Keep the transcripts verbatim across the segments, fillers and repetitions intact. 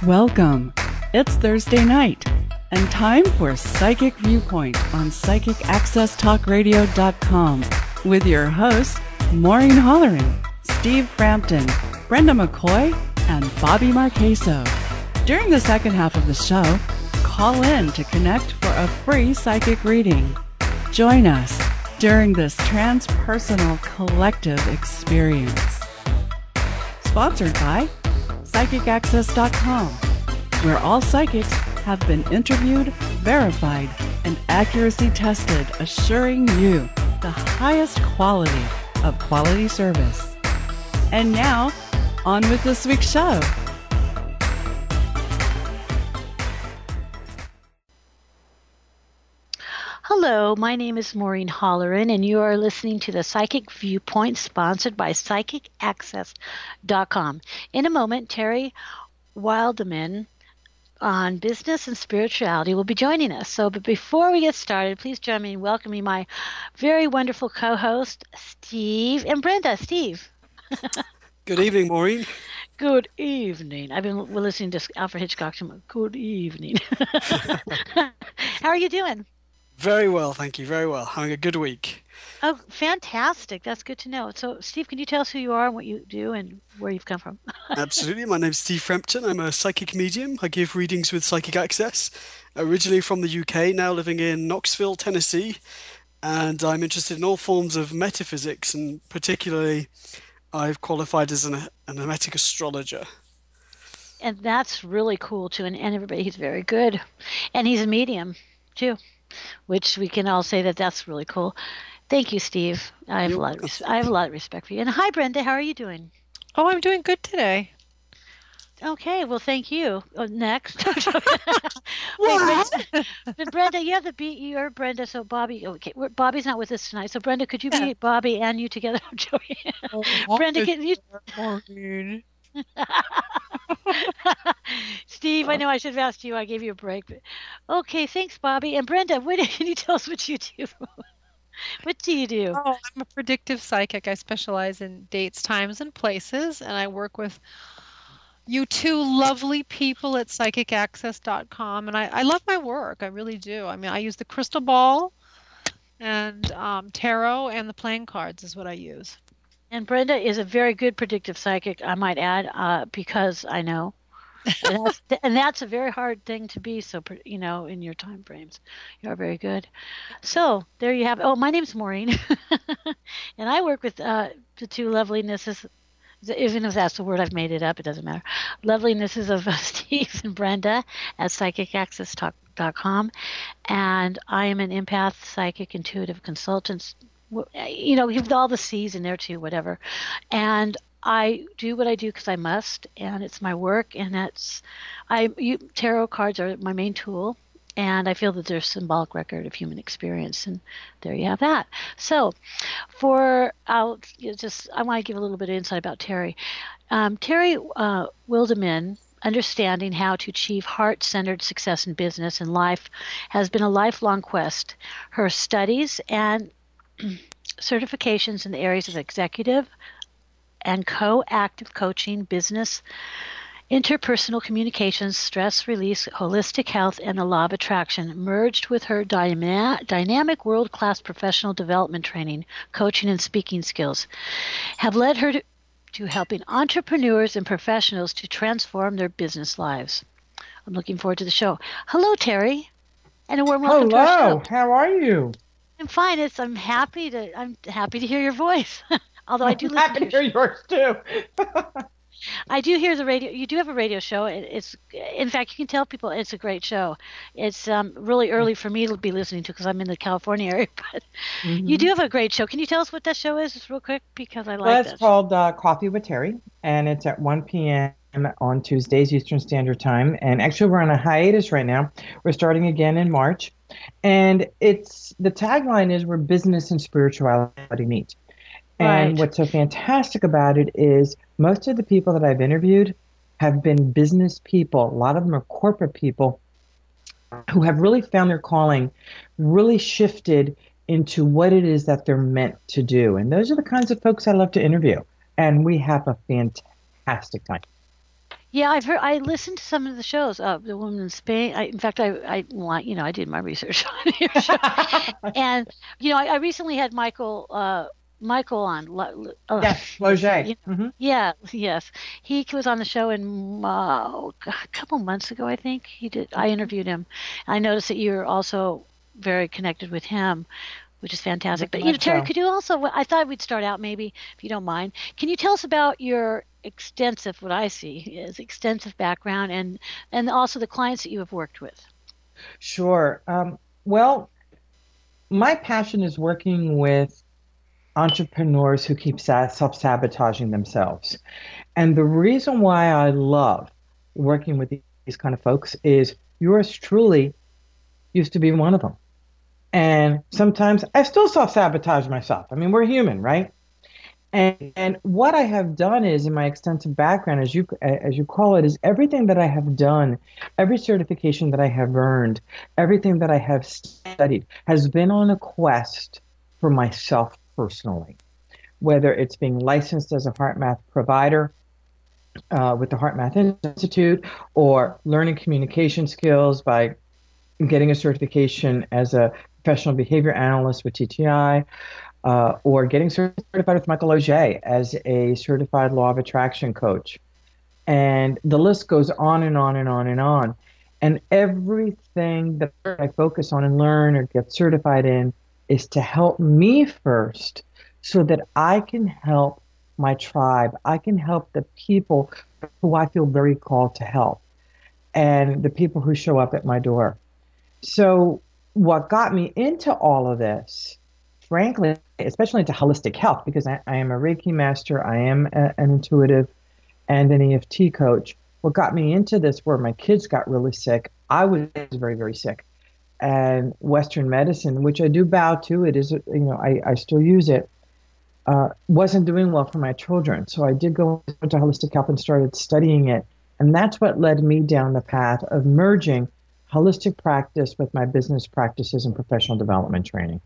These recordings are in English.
Welcome. It's Thursday night and time for Psychic Viewpoint on Psychic Access Talk Radio dot com with your hosts, Maureen Holleran, Steve Frampton, Brenda McCoy, and Bobby Marqueso. During the second half of the show, call in to connect for a free psychic reading. Join us during this transpersonal collective experience. Sponsored by Psychic Access dot com, where all psychics have been interviewed, verified, and accuracy tested, assuring you the highest quality of quality service. And now, on with this week's show. Hello, my name is Maureen Holleran, and you are listening to the Psychic Viewpoint, sponsored by Psychic Access dot com. In a moment, Terry Wildeman on business and spirituality will be joining us. So, but before we get started, please join me in welcoming my very wonderful co-host, Steve and Brenda. Steve. Good evening, Maureen. Good evening. I've been listening to Alfred Hitchcock. Good evening. How are you doing? Very well, thank you. Very well. Having a good week. Oh, fantastic. That's good to know. So, Steve, can you tell us who you are and what you do and where you've come from? Absolutely. My name's Steve Frampton. I'm a psychic medium. I give readings with Psychic Access. Originally from the U K, now living in Knoxville, Tennessee. And I'm interested in all forms of metaphysics, and particularly I've qualified as an, an hermetic astrologer. And that's really cool, too. And, and everybody, he's very good. And he's a medium, too, which we can all say that that's really cool. Thank you, Steve. I have, a lot of res- I have a lot of respect for you. And hi, Brenda. How are you doing? Oh, I'm doing good today. Okay, well, thank you. Oh, next. Wait, Brenda, but Brenda, you have the beat. You're Brenda, so Bobby. Okay, we're, Bobby's not with us tonight. So, Brenda, could you be Bobby and you together? I'm joking. Oh, Brenda, can you? Steve, I know I should have asked you. I gave you a break. But... Okay, thanks, Bobby. And Brenda, what, can you tell us what you do? What do you do? Oh, I'm a predictive psychic. I specialize in dates, times, and places, and I work with you two lovely people at Psychic Access dot com, and I, I love my work. I really do. I mean, I use the crystal ball and um, tarot, and the playing cards is what I use. And Brenda is a very good predictive psychic, I might add, uh, because I know. And that's, and that's a very hard thing to be, so, you know, in your time frames. You're very good. So there you have it. Oh, my name's Maureen, and I work with uh, the two lovelinesses. Even if that's the word, I've made it up. It doesn't matter. Lovelinesses of uh, Steve and Brenda at Psychic Access dot com. And I am an empath, psychic, intuitive consultant. You know, with all the C's in there too, whatever. And I do what I do because I must, and it's my work, and that's, I, you, tarot cards are my main tool, and I feel that they're a symbolic record of human experience, and there you have that. So, for, I'll you know, just, I want to give a little bit of insight about Terry. Um, Terry uh, Wildeman, understanding how to achieve heart-centered success in business and life, has been a lifelong quest. Her studies and certifications in the areas of executive and co-active coaching, business, interpersonal communications, stress release, holistic health, and the law of attraction merged with her dyma- dynamic world-class professional development training, coaching, and speaking skills have led her to, to helping entrepreneurs and professionals to transform their business lives. I'm looking forward to the show. Hello, Terry, and a warm welcome to our show. Hello, how are you? I'm fine. It's I'm happy to I'm happy to hear your voice. Although I do listen happy to hear yours too. I do hear the radio. You do have a radio show. It, it's, in fact, you can tell people it's a great show. It's um, really early for me to be listening to because I'm in the California area. But mm-hmm. You do have a great show. Can you tell us what that show is, just real quick? Because I like well, that. It's called uh, Coffee with Terry, and it's at one p.m. on Tuesdays Eastern Standard Time. And actually, we're on a hiatus right now. We're starting again in March, and it's the tagline is where business and spirituality meet. And Right. what's so fantastic about it is most of the people that I've interviewed have been business people. A lot of them are corporate people who have really found their calling, really shifted into what it is that they're meant to do. And those are the kinds of folks I love to interview. And we have a fantastic time. Yeah, I've heard. I listened to some of the shows. Uh, the woman in Spain. I, in fact, I, I, well, you know, I did my research on your show, and you know, I, I recently had Michael, uh, Michael on. Lo- Uh, Yes, yes, Loget. you know, Hmm. yeah, yes, he was on the show in uh, oh, God, a couple months ago, I think. He did. I interviewed him. I noticed that you're also very connected with him, which is fantastic. Very But you know, much Terry, so. could you also? I thought we'd start out maybe, if you don't mind. Can you tell us about your extensive, what I see is extensive background, and and also the clients that you have worked with? Sure. Um, well, my passion is working with entrepreneurs who keep sa- self-sabotaging themselves. And the reason why I love working with these kind of folks is yours truly used to be one of them. And sometimes I still self-sabotage myself. I mean, we're human, right? And, and what I have done is, in my extensive background, as you as you call it, is everything that I have done, every certification that I have earned, everything that I have studied, has been on a quest for myself personally. Whether it's being licensed as a heart math provider uh, with the Heart Math Institute, or learning communication skills by getting a certification as a professional behavior analyst with T T I, uh, or getting certified with Michael Auger as a certified law of attraction coach. And the list goes on and on and on and on. And everything that I focus on and learn or get certified in is to help me first so that I can help my tribe. I can help the people who I feel very called to help and the people who show up at my door. So, what got me into all of this, frankly, especially into holistic health, because I, I am a Reiki master, I am a, an intuitive and an E F T coach. What got me into this, where my kids got really sick, I was very, very sick. And Western medicine, which I do bow to, it is, you know, I, I still use it, uh, wasn't doing well for my children. So I did go into holistic health and started studying it. And that's what led me down the path of merging holistic practice with my business practices and professional development training.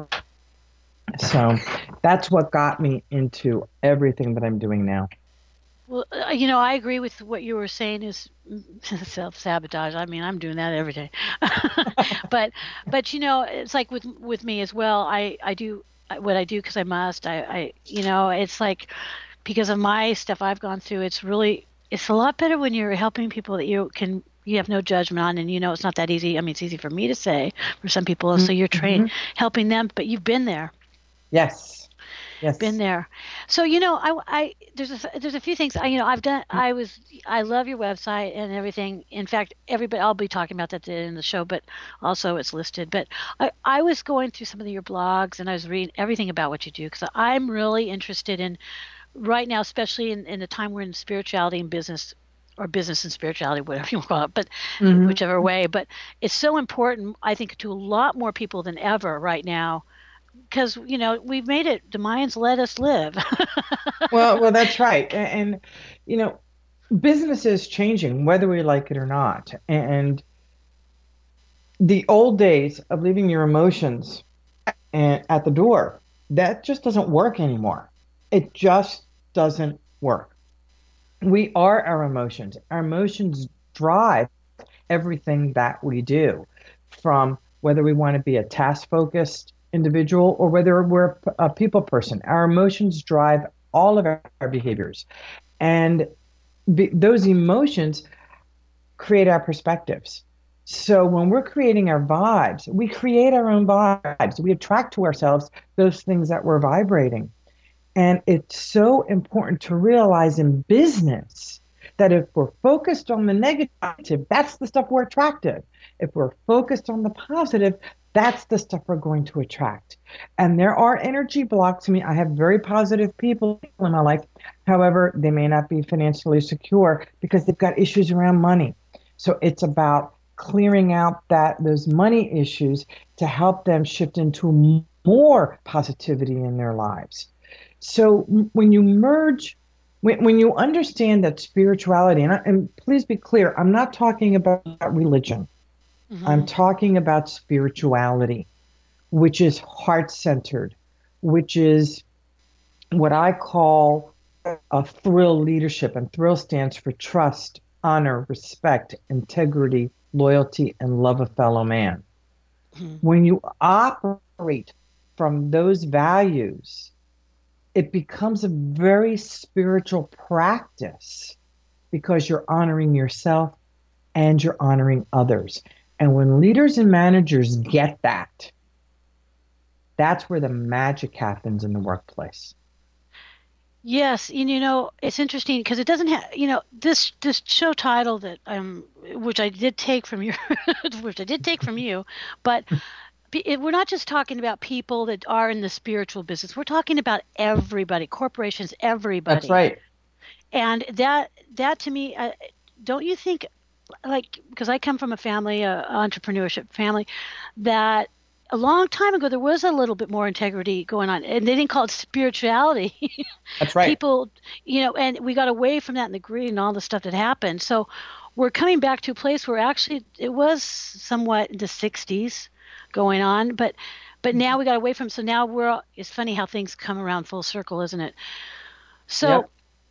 So that's what got me into everything that I'm doing now. Well, uh, you know, I agree with what you were saying is self-sabotage. I mean, I'm doing that every day. but but you know, it's like with with me as well. I I do what I do because I must. I I you know, it's like because of my stuff I've gone through, it's really it's a lot better when you're helping people that you can you have no judgment on, and you know it's not that easy. I mean, it's easy for me to say, for some people, so you're trained Mm-hmm. helping them, but you've been there. Yes. Been Yes. there. So, you know, I, I there's a there's a few things I you know I've done. I was I love your website and everything. In fact, everybody I'll be talking about that in the show, but also it's listed. But I I was going through some of your blogs and I was reading everything about what you do because I'm really interested in right now, especially in in the time we're in spirituality and business, or business and spirituality, whatever you want to call it, but Mm-hmm. whichever way. But it's so important, I think, to a lot more people than ever right now because you know we've made it. The Mayans let us live. Well, well, that's right. A- And, you know, business is changing, whether we like it or not. And the old days of leaving your emotions and at the door, that just doesn't work anymore. It just doesn't work. We are our emotions. Our emotions drive everything that we do, from whether we want to be a task focused individual or whether we're a people person. Our emotions drive all of our, our behaviors. And be, those emotions create our perspectives. So when we're creating our vibes, we create our own vibes. We attract to ourselves those things that we're vibrating. And it's so important to realize in business that if we're focused on the negative, that's the stuff we're attracted. If we're focused on the positive, that's the stuff we're going to attract. And there are energy blocks. I mean, I have very positive people in my life. However, they may not be financially secure because they've got issues around money. So it's about clearing out that those money issues to help them shift into more positivity in their lives. So when you merge, when, when you understand that spirituality, and, I, and please be clear, I'm not talking about religion. I'm hmm talking about spirituality, which is heart centered, which is what I call uh, thrill leadership, and thrill stands for trust, honor, respect, integrity, loyalty, and love of fellow man. Mm-hmm. When you operate from those values, it becomes a very spiritual practice because you're honoring yourself and you're honoring others. And when leaders and managers get that, that's where the magic happens in the workplace. Yes, and you know, it's interesting because it doesn't have, you know, this this show title that um, which I did take from your, which I did take from you, but it, we're not just talking about people that are in the spiritual business. We're talking about everybody, corporations, everybody. That's right. And that that to me, uh, don't you think, like, because I come from a family, a entrepreneurship family, that a long time ago, there was a little bit more integrity going on, and they didn't call it spirituality. That's right. People, you know, and we got away from that in the greed and all the stuff that happened. So we're coming back to a place where actually it was somewhat in the sixties going on, but but now we got away from. So now we're. It's funny how things come around full circle, isn't it? So. Yep.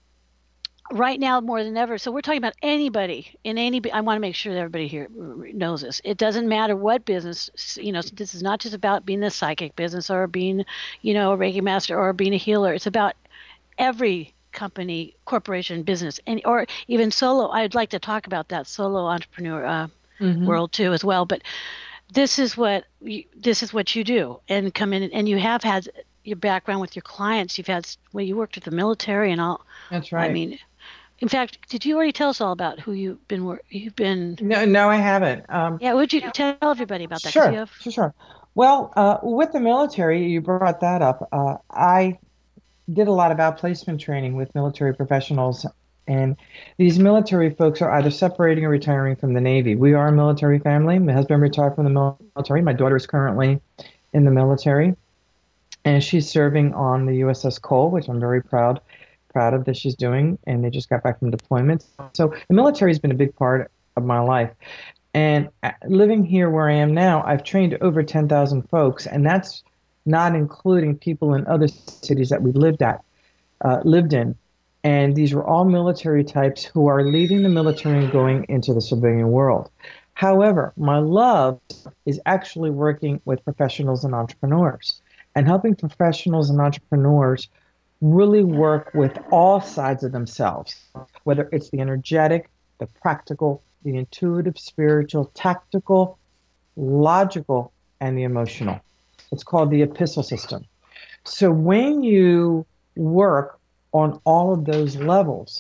Right now, more than ever. So we're talking about anybody in any. I want to make sure that everybody here knows this. It doesn't matter what business. You know, this is not just about being a psychic business or being, you know, a Reiki master or being a healer. It's about every company, corporation, business, and or even solo. I'd like to talk about that solo entrepreneur uh, mm-hmm. world too, as well. But this is what you, this is what you do, and come in, and you have had your background with your clients. You've had well, you worked with the military and all. That's right. I mean. In fact, did you already tell us all about who you've been? You've been. No, no, I haven't. Um, yeah, would you tell everybody about that? Sure, have... sure, sure. Well, uh, with the military, you brought that up. Uh, I did a lot of outplacement training with military professionals, and these military folks are either separating or retiring from the Navy. We are a military family. My husband retired from the military. My daughter is currently in the military, and she's serving on the U S S Cole, which I'm very proud. proud of that she's doing, and they just got back from deployment. So the military has been a big part of my life. And living here where I am now, I've trained over ten thousand folks, and that's not including people in other cities that we lived at, uh, lived in. And these were all military types who are leaving the military and going into the civilian world. However, my love is actually working with professionals and entrepreneurs and helping professionals and entrepreneurs really work with all sides of themselves, whether it's the energetic, the practical, the intuitive, spiritual, tactical, logical, and the emotional. It's called the epistle system. So when you work on all of those levels,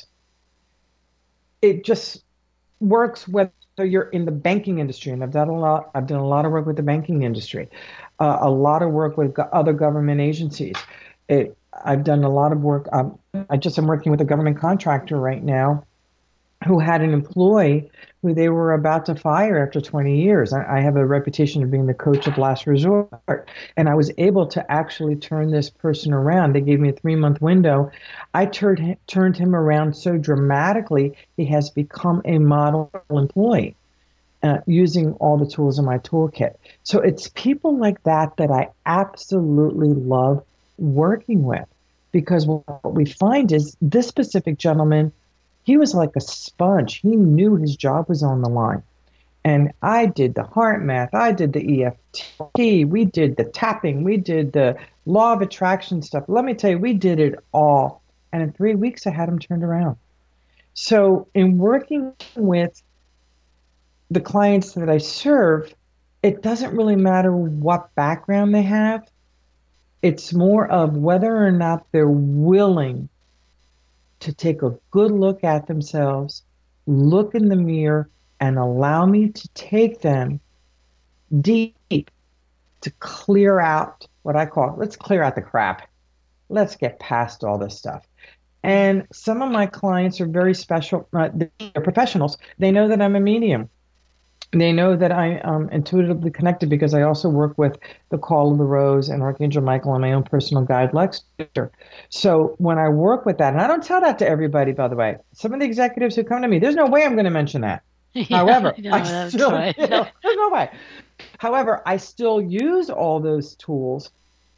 it just works whether you're in the banking industry, and I've done a lot. I've done a lot of work with the banking industry, uh, a lot of work with go- other government agencies. It, I've done a lot of work. Um, I just am working with a government contractor right now who had an employee who they were about to fire after twenty years. I, I have a reputation of being the coach of last resort, and I was able to actually turn this person around. They gave me a three-month window. I turned turned him around so dramatically, he has become a model employee uh, using all the tools in my toolkit. So it's people like that that I absolutely love working with, because what we find is this specific gentleman, he was like a sponge. He knew his job was on the line. And I did the heart math. I did the E F T. We did the tapping. We did the law of attraction stuff. Let me tell you, we did it all. And in three weeks, I had him turned around. So in working with the clients that I serve, it doesn't really matter what background they have. It's more of whether or not they're willing to take a good look at themselves, look in the mirror, and allow me to take them deep to clear out what I call, let's clear out the crap. Let's get past all this stuff. And some of my clients are very special. Uh, they're professionals. They know that I'm a medium. They know that I am intuitively connected because I also work with the Call of the Rose and Archangel Michael and my own personal guide, Lexter. So when I work with that, and I don't tell that to everybody, by the way, some of the executives who come to me, there's no way I'm going to mention that. Yeah, However, no, I still, right. you know, there's no way. However, I still use all those tools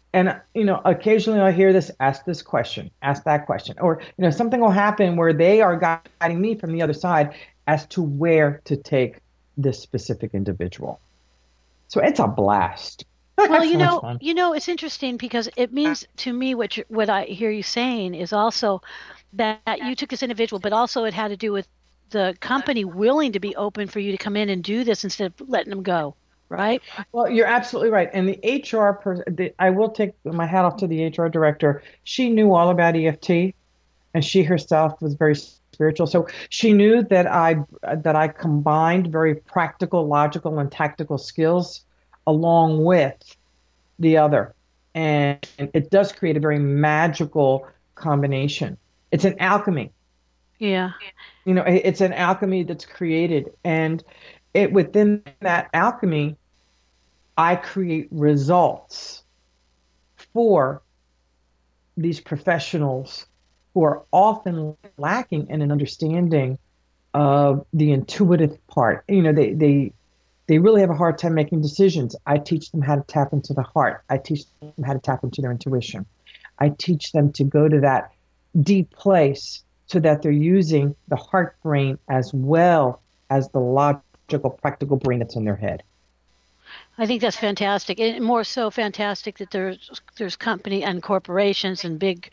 And you know, occasionally I hear this, ask this question, ask that question, or you know, something will happen where they are guiding me from the other side as to where to take this specific individual. So it's a blast. Well, you So much know, fun. you know, it's interesting because it means to me what you, what I hear you saying is also that you took this individual, but also it had to do with the company willing to be open for you to come in and do this instead of letting them go, right? Well, you're absolutely right. And the H R person, I will take my hat off to the H R director. She knew all about E F T, and she herself was very spiritual. So she knew that I that I combined very practical, logical, and tactical skills along with the other, and it does create a very magical combination. It's an alchemy. Yeah. You know, it's an alchemy that's created, and it within that alchemy, I create results for these professionals who are often lacking in an understanding of the intuitive part. You know, they they they really have a hard time making decisions. I teach them how to tap into the heart. I teach them how to tap into their intuition. I teach them to go to that deep place so that they're using the heart brain as well as the logical, practical brain that's in their head. I think that's fantastic, and more so fantastic that there's there's company and corporations and big,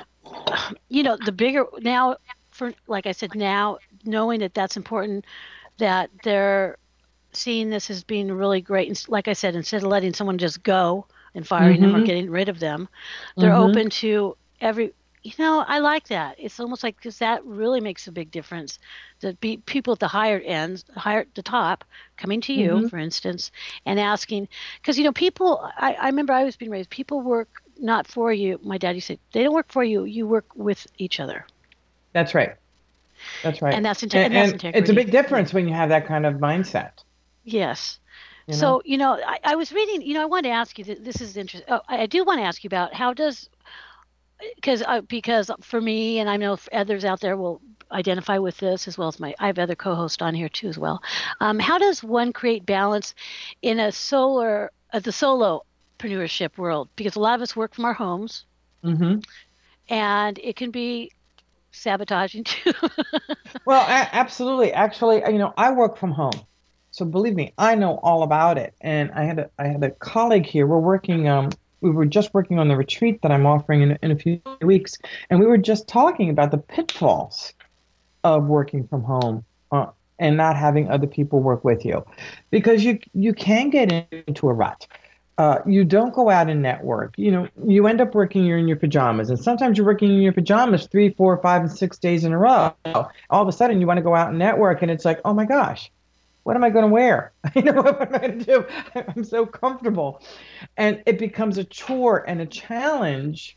you know, the bigger now for like I said now knowing that that's important, that they're seeing this as being really great. And like I said, instead of letting someone just go and firing them or Mm-hmm. getting rid of them, they're Mm-hmm. open to every. You know, I like that. It's almost like because that really makes a big difference. The be, people at the higher ends, higher at the top, coming to you, Mm-hmm. for instance, and asking, because you know, people. I, I remember I was being raised. People work not for you. My daddy said they don't work for you. You work with each other, That's right. That's right. and that's inte- And, and that's and it's a integrity. big difference when you have that kind of mindset. Yes. You know? So, you know, I, I was reading, you know, I wanted to ask you, th- this is interesting. Oh, I I do want to ask you about how does, because uh, because for me, and I know f- others out there will identify with this as well as my, I have other co-hosts on here too as well. Um, how does one create balance in a solar, uh, the solopreneurship world? Because a lot of us work from our homes Mm-hmm. and it can be sabotaging too. Well, a- absolutely. Actually, you know, I work from home, so believe me, I know all about it. And I had a I had a colleague here. We're working. Um, we were just working on the retreat that I'm offering in, in a few weeks, and we were just talking about the pitfalls of working from home, uh, and not having other people work with you, because you you can get into a rut. Uh, you don't go out and network. You know, you end up working you're in your pajamas, and sometimes you're working in your pajamas three, four, five, and six days in a row. All of a sudden, you want to go out and network, and it's like, oh my gosh, what am I going to wear? You know, what am I going to do? I'm so comfortable, and it becomes a chore and a challenge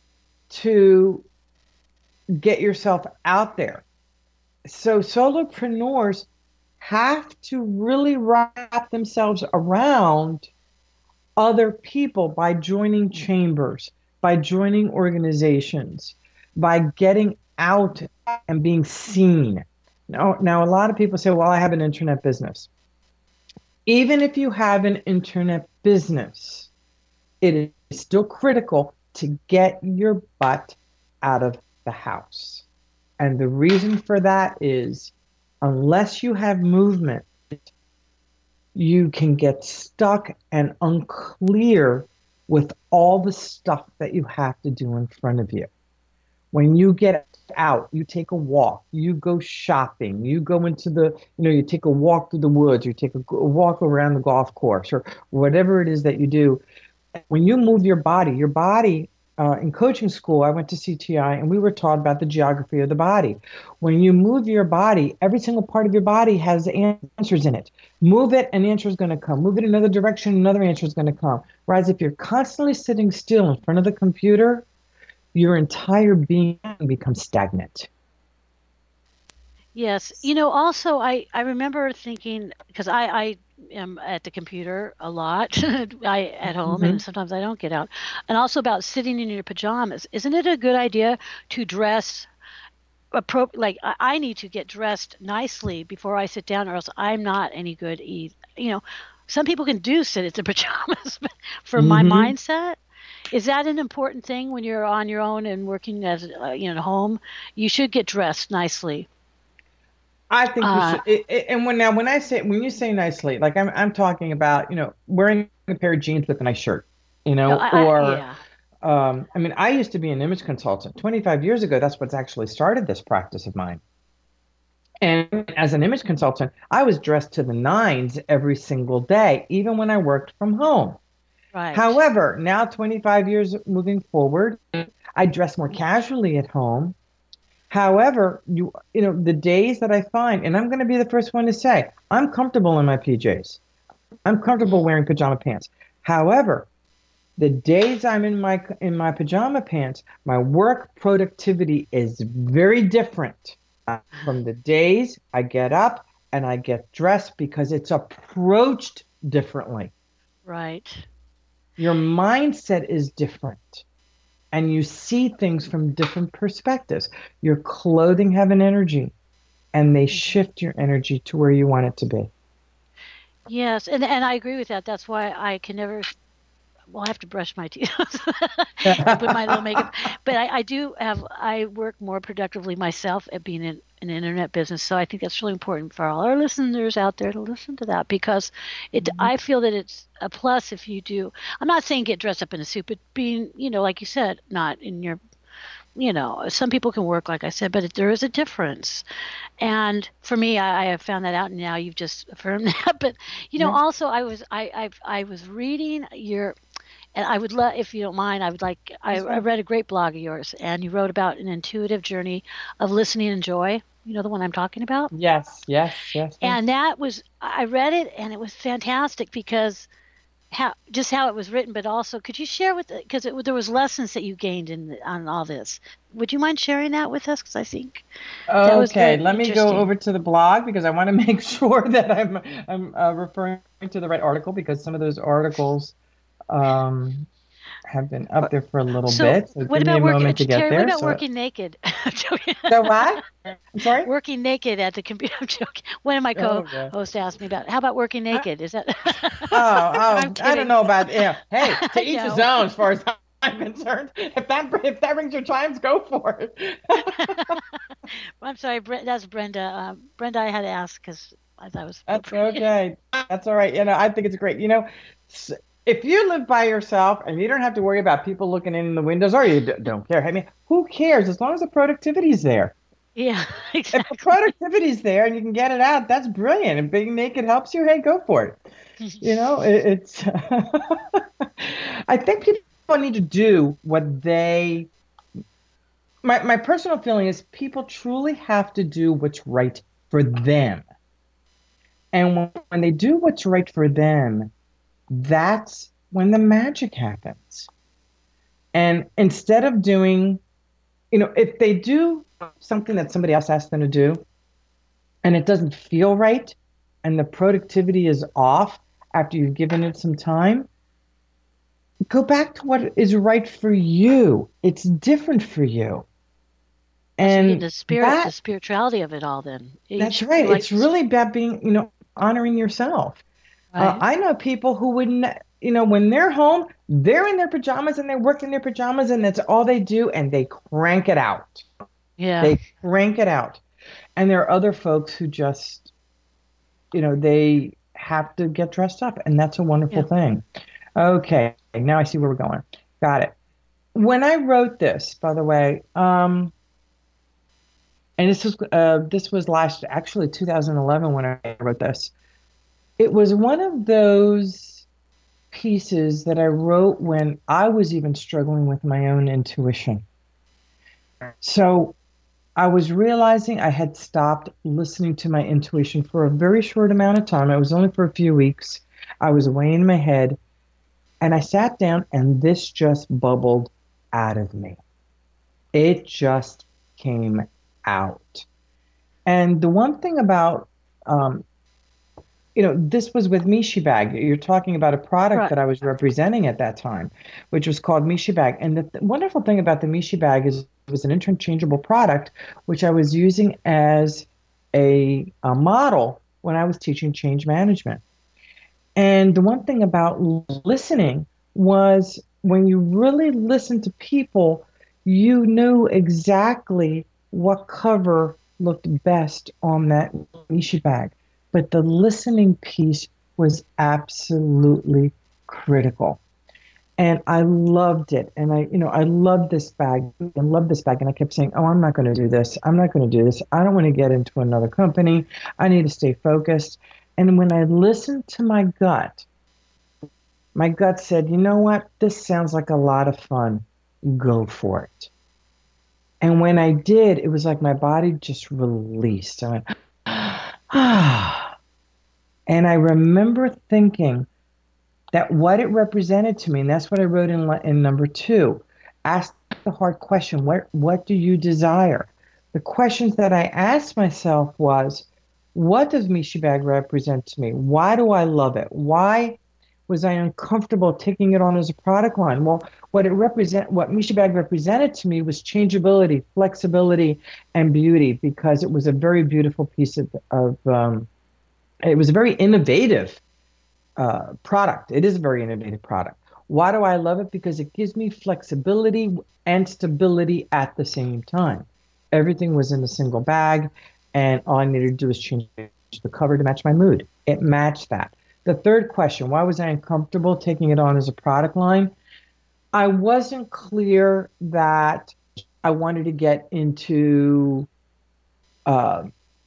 to get yourself out there. So solopreneurs have to really wrap themselves around other people by joining chambers, by joining organizations, by getting out and being seen. Now, now, a lot of people say, well, I have an internet business. Even if you have an internet business, it is still critical to get your butt out of the house. And the reason for that is unless you have movement, you can get stuck and unclear with all the stuff that you have to do in front of you. When you get out, you take a walk, you go shopping, you go into the, you know, you take a walk through the woods, you take a walk around the golf course, or whatever it is that you do. When you move your body, your body, uh, in coaching school, I went to C T I and we were taught about the geography of the body. When you move your body, every single part of your body has answers in it. Move it, an answer is going to come. Move it another direction, another answer is going to come. Whereas if you're constantly sitting still in front of the computer, your entire being becomes stagnant. Yes. You know, also, I, I remember thinking, because I, I am at the computer a lot, I at home, Mm-hmm. and sometimes I don't get out. And also about sitting in your pajamas. Isn't it a good idea to dress appro- like I, I need to get dressed nicely before I sit down, or else I'm not any good either. You know, some people can do sit in their pajamas, but for my Mm-hmm. mindset, is that an important thing when you're on your own and working as uh, you know at home? You should get dressed nicely. I think you Uh, should. It, it, and when now, when I say when you say nicely, like I'm I'm talking about, you know, wearing a pair of jeans with a nice shirt, you no, know, I, I or yeah. um, I mean, I used to be an image consultant. twenty-five years ago, that's what's actually started this practice of mine. And as an image consultant, I was dressed to the nines every single day, even when I worked from home. Right. However, now twenty-five years moving forward, I dress more casually at home. However, you you know, the days that I find, and I'm going to be the first one to say, I'm comfortable in my P Js. I'm comfortable Mm, wearing pajama pants. However, the days I'm in my in my pajama pants, my work productivity is very different uh, from the days I get up and I get dressed because it's approached differently. right. Your mindset is different and you see things from different perspectives. Your clothing have an energy and they Mhm. shift your energy to where you want it to be. Yes, and and I agree with that. That's why I can never. Well, I have to brush my teeth and put my little makeup. But I, I do have. I work more productively myself at being in an internet business. So I think that's really important for all our listeners out there to listen to that because it. I feel that it's a plus if you do. I'm not saying get dressed up in a suit, but being, you know, like you said, not in your. You know, some people can work, like I said, but it, there is a difference. And for me, I, I have found that out, and now you've just affirmed that. But you know, Yeah. also, I was I I've, I was reading your, and I would love, if you don't mind, I would like, I, That's I fine. read a great blog of yours, and you wrote about an intuitive journey of listening and joy. You know the one I'm talking about, Yes, yes, yes, yes. and that was I read it, and it was fantastic because how just how it was written, but also could you share with because it, there was lessons that you gained in on all this. Would you mind sharing that with us? Because I think that was Okay, very let me go interesting. over to the blog because I want to make sure that I'm I'm uh, referring to the right article because some of those articles um, have been up there for a little So, bit. So what give me a about work, uh, moment to get Terry? What there. about So working naked? I'm joking. the what? I'm sorry. Working naked at the computer. I'm joking. One of my Oh yeah. co-hosts asked me about it. How about working I, naked? Is that? oh I'm oh, I don't kidding. know about yeah. Hey, to I each his know. own, as far as I'm concerned. If that if that brings your chimes, go for it. I'm sorry. Bre- that's Brenda. Uh, Brenda, I had to ask because I thought it was That's appropriate. okay. That's all right. You know, I think it's great. You know, s- if you live by yourself and you don't have to worry about people looking in the windows, or you d- don't care. I mean, who cares as long as the productivity's there? Yeah, If the exactly. productivity's there and you can get it out, that's brilliant. And being naked helps you, hey, go for it. You know, it, it's. I think people need to do what they. My my personal feeling is people truly have to do what's right for them. And when, when they do what's right for them, that's when the magic happens. And instead of doing, you know, if they do something that somebody else asked them to do and it doesn't feel right and the productivity is off after you've given it some time, go back to what is right for you. It's different for you. As we get And into spirit, the that spirituality of it all, then that's each right. like It's really about being, you know, honoring yourself. Uh, right. I know people who wouldn't, you know, when they're home, they're in their pajamas and they work in their pajamas and that's all they do and they crank it out. Yeah. They crank it out. And there are other folks who just, you know, they have to get dressed up and that's a wonderful Yeah. thing. Okay, now I see where we're going. Got it. When I wrote this, by the way, um, and this was uh, this was last actually two thousand eleven when I wrote this. It was one of those pieces that I wrote when I was even struggling with my own intuition. So I was realizing I had stopped listening to my intuition for a very short amount of time. It was only for a few weeks. I was away in my head and I sat down and this just bubbled out of me. It just came out. And the one thing about um, you know, this was with Mishi Bag. You're talking about a product Right. that I was representing at that time, which was called Mishi Bag. And the th- wonderful thing about the Mishi Bag is it was an interchangeable product, which I was using as a, a model when I was teaching change management. And the one thing about l- listening was when you really listen to people, you knew exactly what cover looked best on that Mishi bag. But the listening piece was absolutely critical. And I loved it. And I, you know, I loved this bag. I loved this bag. And I kept saying, oh, I'm not going to do this. I'm not going to do this. I don't want to get into another company. I need to stay focused. And when I listened to my gut, my gut said, you know what? This sounds like a lot of fun. Go for it. And when I did, it was like my body just released. I went, ah. And I remember thinking that what it represented to me, and that's what I wrote in, in number two, ask the hard question, what, what do you desire? The questions that I asked myself was, what does Mishi Bag represent to me? Why do I love it? Why was I uncomfortable taking it on as a product line? Well, what it represent, what Mishi Bag represented to me was changeability, flexibility, and beauty, because it was a very beautiful piece of, of um, it was a very innovative uh, product. It is a very innovative product. Why do I love it? Because it gives me flexibility and stability at the same time. Everything was in a single bag, and all I needed to do was change the cover to match my mood. It matched that. The third question, why was I uncomfortable taking it on as a product line? I wasn't clear that I wanted to get into uh,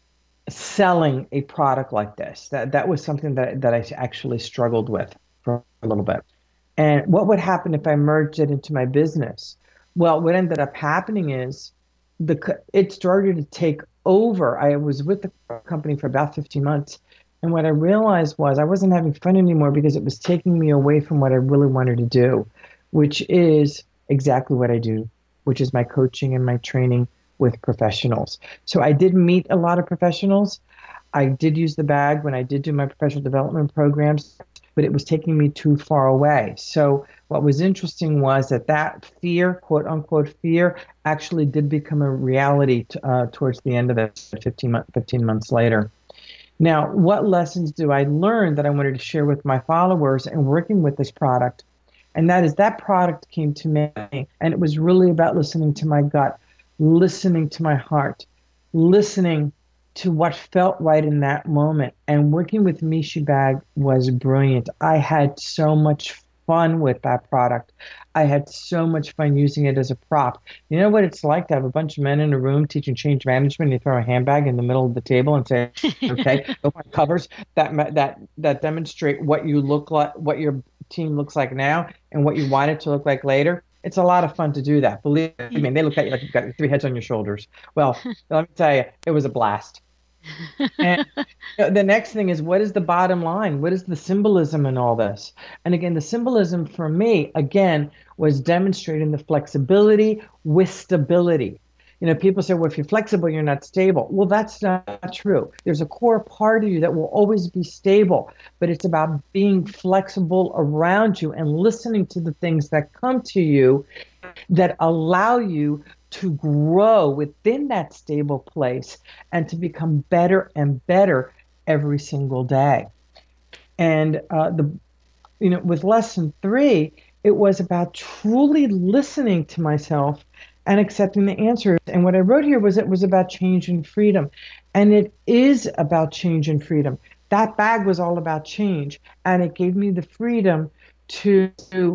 selling a product like this. That that was something that, that I actually struggled with for a little bit. And what would happen if I merged it into my business? Well, what ended up happening is the it started to take over. I was with the company for about fifteen months. And what I realized was I wasn't having fun anymore because it was taking me away from what I really wanted to do, which is exactly what I do, which is my coaching and my training with professionals. So I did meet a lot of professionals. I did use the bag when I did do my professional development programs, but it was taking me too far away. So what was interesting was that that fear, quote unquote fear, actually did become a reality t- uh, towards the end of it, fifteen, fifteen months later. Now, what lessons do I learn that I wanted to share with my followers and working with this product? And that is that product came to me, and it was really about listening to my gut, listening to my heart, listening to what felt right in that moment. And working with Mishi Bag was brilliant. I had so much fun with that product. I had so much fun using it as a prop. You know what it's like to have a bunch of men in a room teaching change management, and you throw a handbag in the middle of the table and say, okay, go find covers that that that demonstrate what you look like, what your team looks like now, and what you want it to look like later. It's a lot of fun to do that. Believe me, they look at you like you've got three heads on your shoulders. Well, let me tell you, it was a blast. And the next thing is, what is the bottom line? What is the symbolism in all this? And again, the symbolism for me, again, was demonstrating the flexibility with stability. You know, people say, well, if you're flexible, you're not stable. Well, that's not true. There's a core part of you that will always be stable, but it's about being flexible around you and listening to the things that come to you that allow you to grow within that stable place and to become better and better every single day. And uh, the, you know, with lesson three, it was about truly listening to myself and accepting the answers. And what I wrote here was it was about change and freedom. And it is about change and freedom. That bag was all about change, and it gave me the freedom to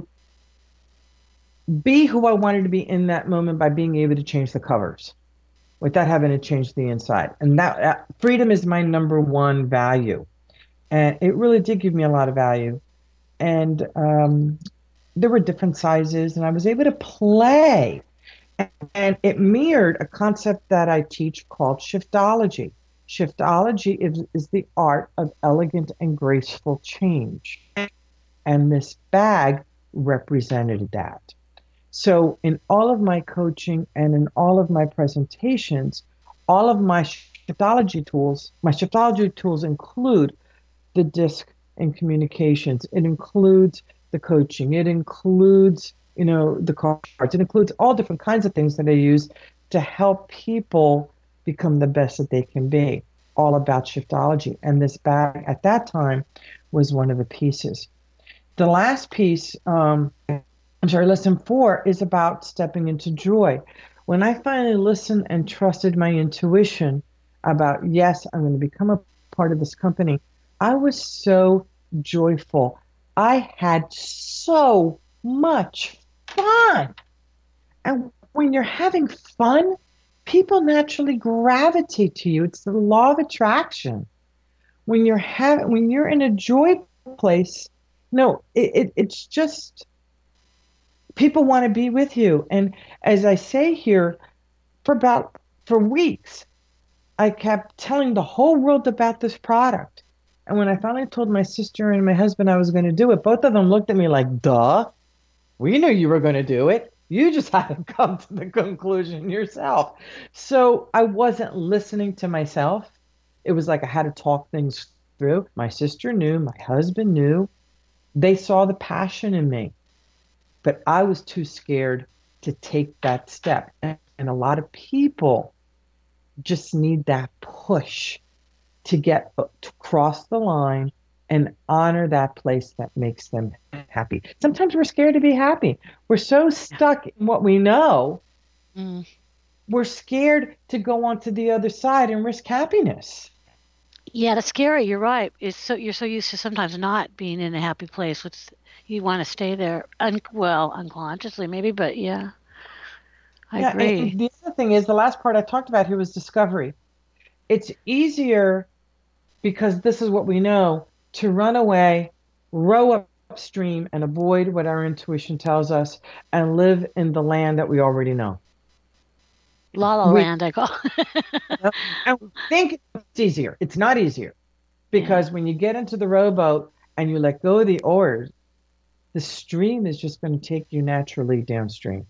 be who I wanted to be in that moment by being able to change the covers without having to change the inside. And that uh, freedom is my number one value. And it really did give me a lot of value. And um, there were different sizes, and I was able to play. And it mirrored a concept that I teach called shiftology. Shiftology is, is the art of elegant and graceful change. And this bag represented that. So in all of my coaching and in all of my presentations, all of my shiftology tools, my shiftology tools include the disc in communications. It includes the coaching. It includes, you know, the cards. It includes all different kinds of things that I use to help people become the best that they can be, all about shiftology. And this bag at that time was one of the pieces. The last piece, um, I'm sorry, lesson four is about stepping into joy. When I finally listened and trusted my intuition about, yes, I'm going to become a part of this company, I was so joyful. I had so much fun. And when you're having fun, people naturally gravitate to you. It's the law of attraction. When you're having, when you're in a joy place, no, it, it it's just people want to be with you. And as I say here, for about for weeks, I kept telling the whole world about this product. And when I finally told my sister and my husband I was going to do it, both of them looked at me like, duh, we knew you were going to do it. You just hadn't come to the conclusion yourself. So I wasn't listening to myself. It was like I had to talk things through. My sister knew, my husband knew. They saw the passion in me, but I was too scared to take that step. And, and a lot of people just need that push to get to cross the line and honor that place that makes them happy. Sometimes we're scared to be happy. We're so stuck in what we know. Mm. We're scared to go on to the other side and risk happiness. Yeah, that's scary. You're right. It's so you're so used to sometimes not being in a happy place. Which you want to stay there, un- well, unconsciously maybe, but yeah, I yeah, agree. And the other thing is, the last part I talked about here was discovery. It's easier because this is what we know, to run away, row upstream, and avoid what our intuition tells us, and live in the land that we already know. La La we, Land, I call it. And we think it's easier. It's not easier. Because yeah. when you get into the rowboat and you let go of the oars, the stream is just going to take you naturally downstream.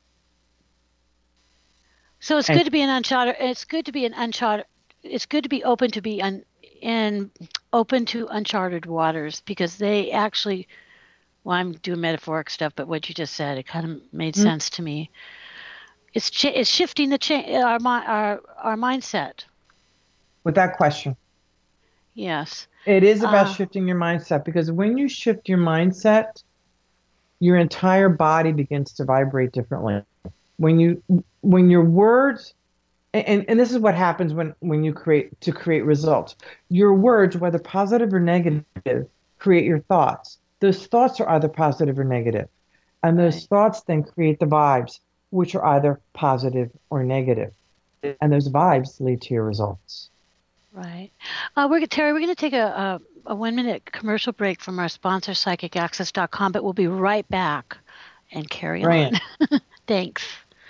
So it's and, good to be an uncharted. It's good to be an uncharted. It's good to be open to be un, in open to uncharted waters, because they actually. Well, I'm doing metaphoric stuff, but what you just said, it kind of made mm-hmm. sense to me. It's ch- it's shifting the cha- our our our mindset. Without question. Yes. It is about uh, shifting your mindset, because when you shift your mindset, your entire body begins to vibrate differently. When you when your words and, and this is what happens when, when you create to create results. Your words, whether positive or negative, create your thoughts. Those thoughts are either positive or negative. And those right. thoughts then create the vibes, which are either positive or negative. And those vibes lead to your results. Right. Uh, we're Terry, we're going to take a, a, a one-minute commercial break from our sponsor, psychic access dot com, but we'll be right back and carry Brilliant. on. Thanks.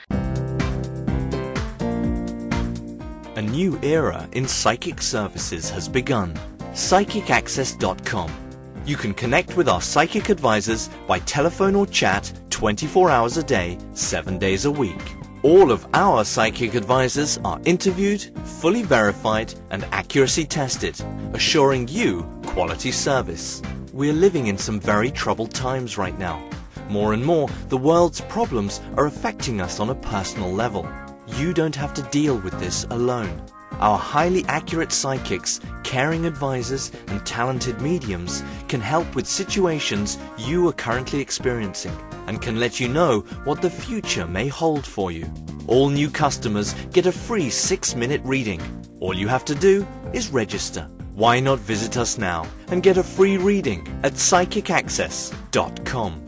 A new era in psychic services has begun. psychic access dot com. You can connect with our psychic advisors by telephone or chat twenty-four hours a day, seven days a week. All of our psychic advisors are interviewed, fully verified, and accuracy tested, assuring you quality service. We're living in some very troubled times right now. More and more, the world's problems are affecting us on a personal level. You don't have to deal with this alone. Our highly accurate psychics, caring advisors, and talented mediums can help with situations you are currently experiencing and can let you know what the future may hold for you. All new customers get a free six-minute reading. All you have to do is register. Why not visit us now and get a free reading at psychic access dot com.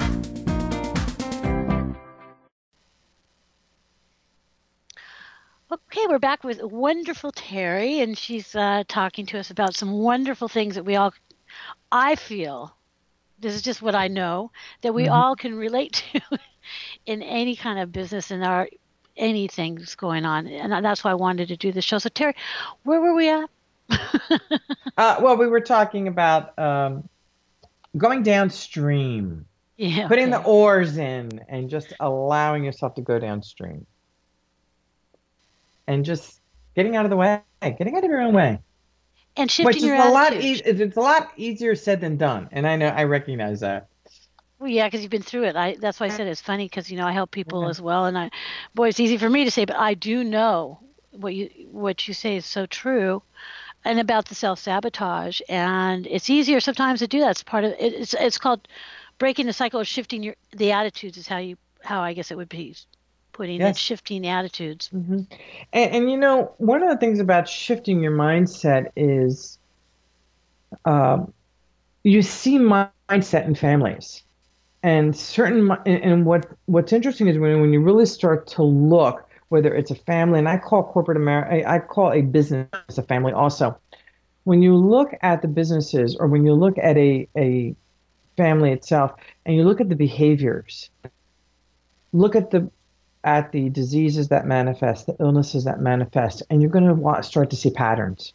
Okay, we're back with wonderful Terry, and she's uh, talking to us about some wonderful things that we all, I feel, this is just what I know, that we mm-hmm. all can relate to in any kind of business and our anything that's going on. And that's why I wanted to do the show. So Terry, where were we at? uh, well, we were talking about um, going downstream, yeah, putting okay. the oars in and just allowing yourself to go downstream. And just getting out of the way, getting out of your own way. And shifting Which is your a lot attitude. e- It's a lot easier said than done. And I know, I recognize that. Well, yeah, because you've been through it. I, that's why I said it's funny, because, you know, I help people yeah. as well. And I, boy, it's easy for me to say, but I do know what you what you say is so true, and about the self-sabotage. And it's easier sometimes to do that. It's part of it. It's, it's called breaking the cycle of shifting your the attitudes is how you how I guess it would be putting Yes. it, shifting attitudes. hmm And, and you know, one of the things about shifting your mindset is um, you see mindset in families. And certain, mi- and and what what's interesting is when when you really start to look, whether it's a family, and I call corporate America, I, I call a business a family also. When you look at the businesses, or when you look at a a family itself, and you look at the behaviors, look at the at the diseases that manifest, the illnesses that manifest, and you're going to start to see patterns.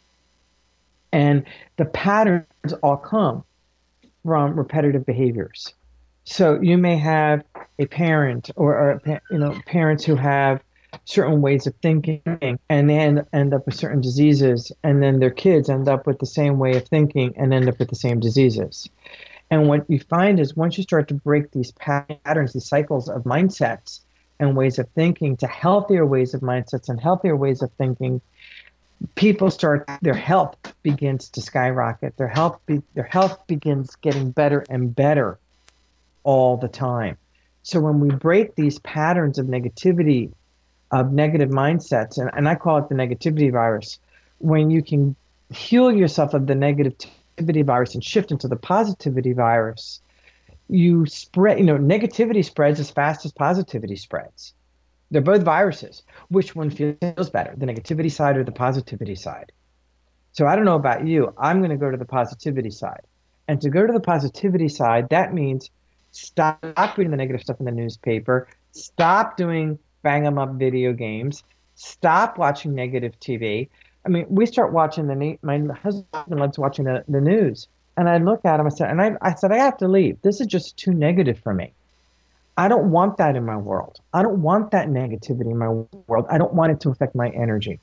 And the patterns all come from repetitive behaviors. So you may have a parent or, or you know parents who have certain ways of thinking, and they end, end up with certain diseases, and then their kids end up with the same way of thinking and end up with the same diseases. And what you find is once you start to break these patterns, these cycles of mindsets and ways of thinking to healthier ways of mindsets and healthier ways of thinking, people start, their health begins to skyrocket. Their health, be, their health begins getting better and better all the time. So when we break these patterns of negativity, of negative mindsets, and, and I call it the negativity virus, when you can heal yourself of the negativity virus and shift into the positivity virus, you spread, you know, negativity spreads as fast as positivity spreads. They're both viruses. Which one feels better, the negativity side or the positivity side? So I don't know about you. I'm going to go to the positivity side. And to go to the positivity side, that means stop reading the negative stuff in the newspaper, stop doing bang 'em up video games, stop watching negative T V. I mean, we start watching the, my husband loves watching the, the news. And I look at him, I said, and I, I said, I have to leave. This is just too negative for me. I don't want that in my world. I don't want that negativity in my world. I don't want it to affect my energy.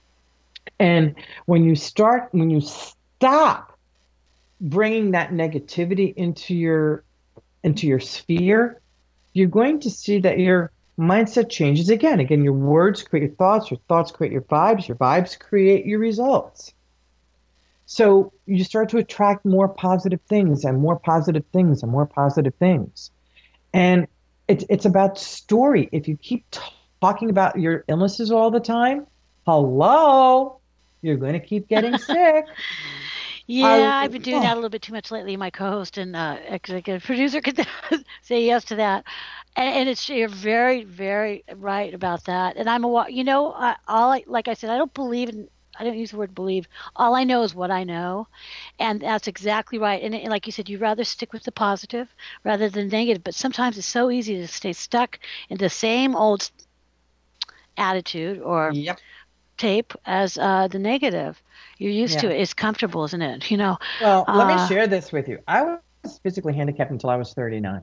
And when you start, when you stop bringing that negativity into your into your sphere, you're going to see that your mindset changes again. Again, your words create your thoughts, your thoughts create your vibes, your vibes create your results. So you start to attract more positive things and more positive things and more positive things. And it's it's about story. If you keep t- talking about your illnesses all the time, hello, you're going to keep getting sick. Yeah, I- I've been doing oh. that a little bit too much lately. My co-host and uh, executive producer could say yes to that, and, and it's you're very, very right about that. And I'm a, wa- you know, I, all I, like I said, I don't believe in. I don't use the word believe. All I know is what I know, and that's exactly right. And, and like you said, you'd rather stick with the positive rather than negative. But sometimes it's so easy to stay stuck in the same old attitude or Yep. tape as uh, the negative. You're used to Yeah. it. It's comfortable, isn't it? You know. Well, let me Uh, share this with you. I was physically handicapped until I was thirty-nine.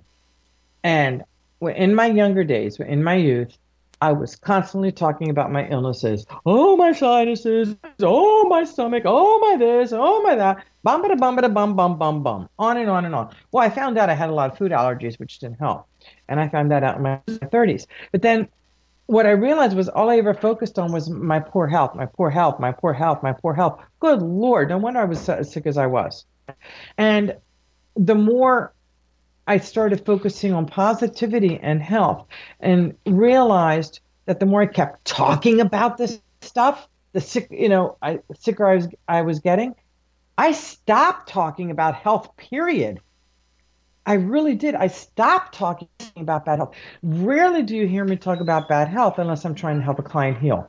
And w- in my younger days, in my youth, I was constantly talking about my illnesses. Oh, my sinuses. Oh, my stomach. Oh, my this. Oh, my that. Bum, bada, bum, bada, bum, bum, bum, bum. On and on and on. Well, I found out I had a lot of food allergies, which didn't help. And I found that out in my thirties. But then what I realized was all I ever focused on was my poor health, my poor health, my poor health, my poor health. Good Lord, no wonder I was so as sick as I was. And the more I started focusing on positivity and health and realized that the more I kept talking about this stuff, the sick, you know, I, the sicker I was, I was getting, I stopped talking about health, period. I really did. I stopped talking about bad health. Rarely do you hear me talk about bad health unless I'm trying to help a client heal.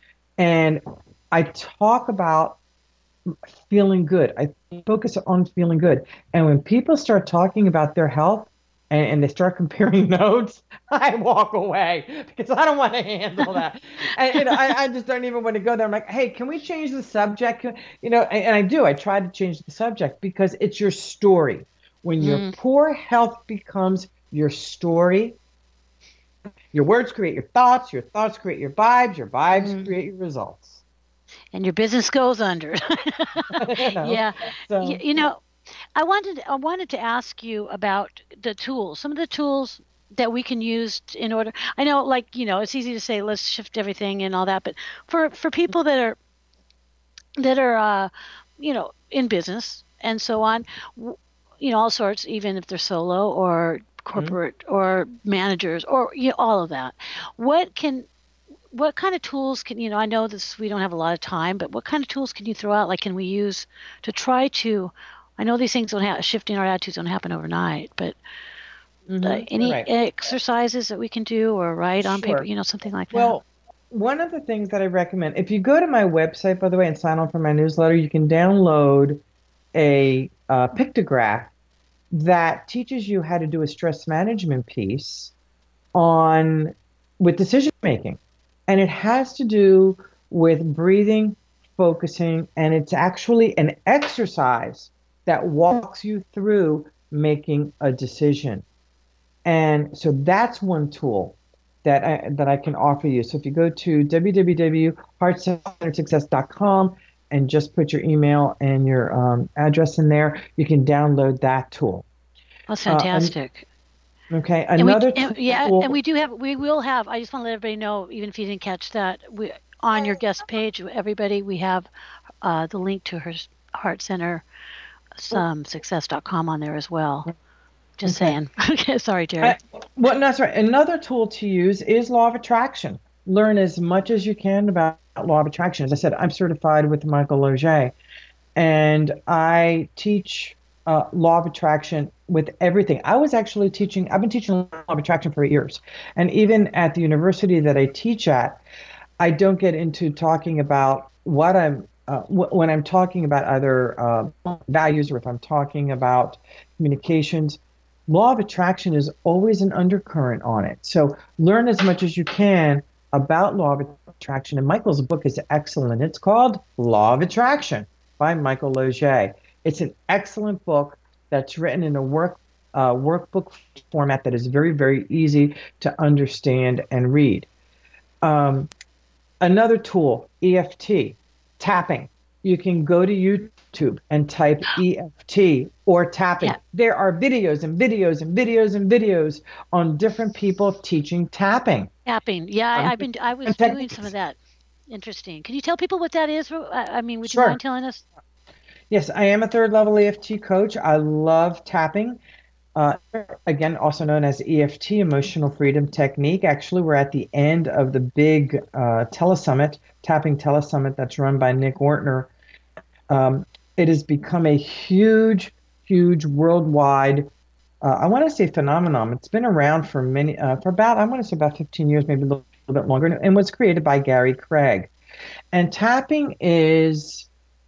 And I talk about feeling good. I focus on feeling good. And when people start talking about their health and, and they start comparing notes, I walk away because I don't want to handle that. And you know, I, I just don't even want to go there. I'm like, hey, can we change the subject? You know, and, and I do. I try to change the subject because it's your story. When your Mm. poor health becomes your story, your words create your thoughts, your thoughts create your vibes, your vibes Mm. create your results. and your business goes under. You know? Yeah. So, You, you know, I wanted I wanted to ask you about the tools, some of the tools that we can use t- in order. I know, like, you know, it's easy to say let's shift everything and all that, but for for people that are that are uh, you know, in business and so on, w- you know, all sorts, even if they're solo or corporate mm-hmm. or managers or you know, all of that. What can what kind of tools can, you know, I know this, we don't have a lot of time, but what kind of tools can you throw out? Like, can we use to try to, I know these things don't have, shifting our attitudes don't happen overnight, but mm-hmm. uh, any right. exercises that we can do or write on sure. paper, you know, something like well, that? Well, one of the things that I recommend, if you go to my website, by the way, and sign on for my newsletter, you can download a uh, pictograph that teaches you how to do a stress management piece on with decision making. And it has to do with breathing, focusing, and it's actually an exercise that walks you through making a decision. And so that's one tool that I, that I can offer you. So if you go to w w w dot heart centered success dot com and just put your email and your um, address in there, you can download that tool. That's fantastic. Uh, and, Okay, another and we, and, yeah, and we do have, we will have. I just want to let everybody know, even if you didn't catch that, we on your guest page, everybody, we have uh, the link to her Heart Center um, Success dot com on there as well. Just okay. saying. Okay, sorry, Terry. Uh, well, no, that's right. Another tool to use is Law of Attraction. Learn as much as you can about Law of Attraction. As I said, I'm certified with Michael Loge, and I teach uh, Law of Attraction with everything. I was actually teaching, I've been teaching Law of Attraction for eight years. And even at the university that I teach at, I don't get into talking about what I'm, uh, w- when I'm talking about other uh, values or if I'm talking about communications, Law of Attraction is always an undercurrent on it. So learn as much as you can about Law of Attraction. And Michael's book is excellent. It's called Law of Attraction by Michael Loge. It's an excellent book that's written in a work uh, workbook format that is very, very easy to understand and read. Um, another tool, E F T, tapping. You can go to YouTube and type E F T or tapping. Yeah. There are videos and videos and videos and videos on different people teaching tapping. Tapping, yeah, um, I've been. I was doing some of that. Interesting. Can you tell people what that is? I mean, would you sure. mind telling us? Yes, I am a third level E F T coach. I love tapping. Uh, again, also known as E F T, Emotional Freedom Technique. Actually, we're at the end of the big uh, telesummit, Tapping Telesummit, that's run by Nick Ortner. Um, it has become a huge, huge worldwide, uh, I want to say phenomenon. It's been around for many, uh, for about, I want to say about fifteen years, maybe a little, little bit longer, and was created by Gary Craig. And tapping is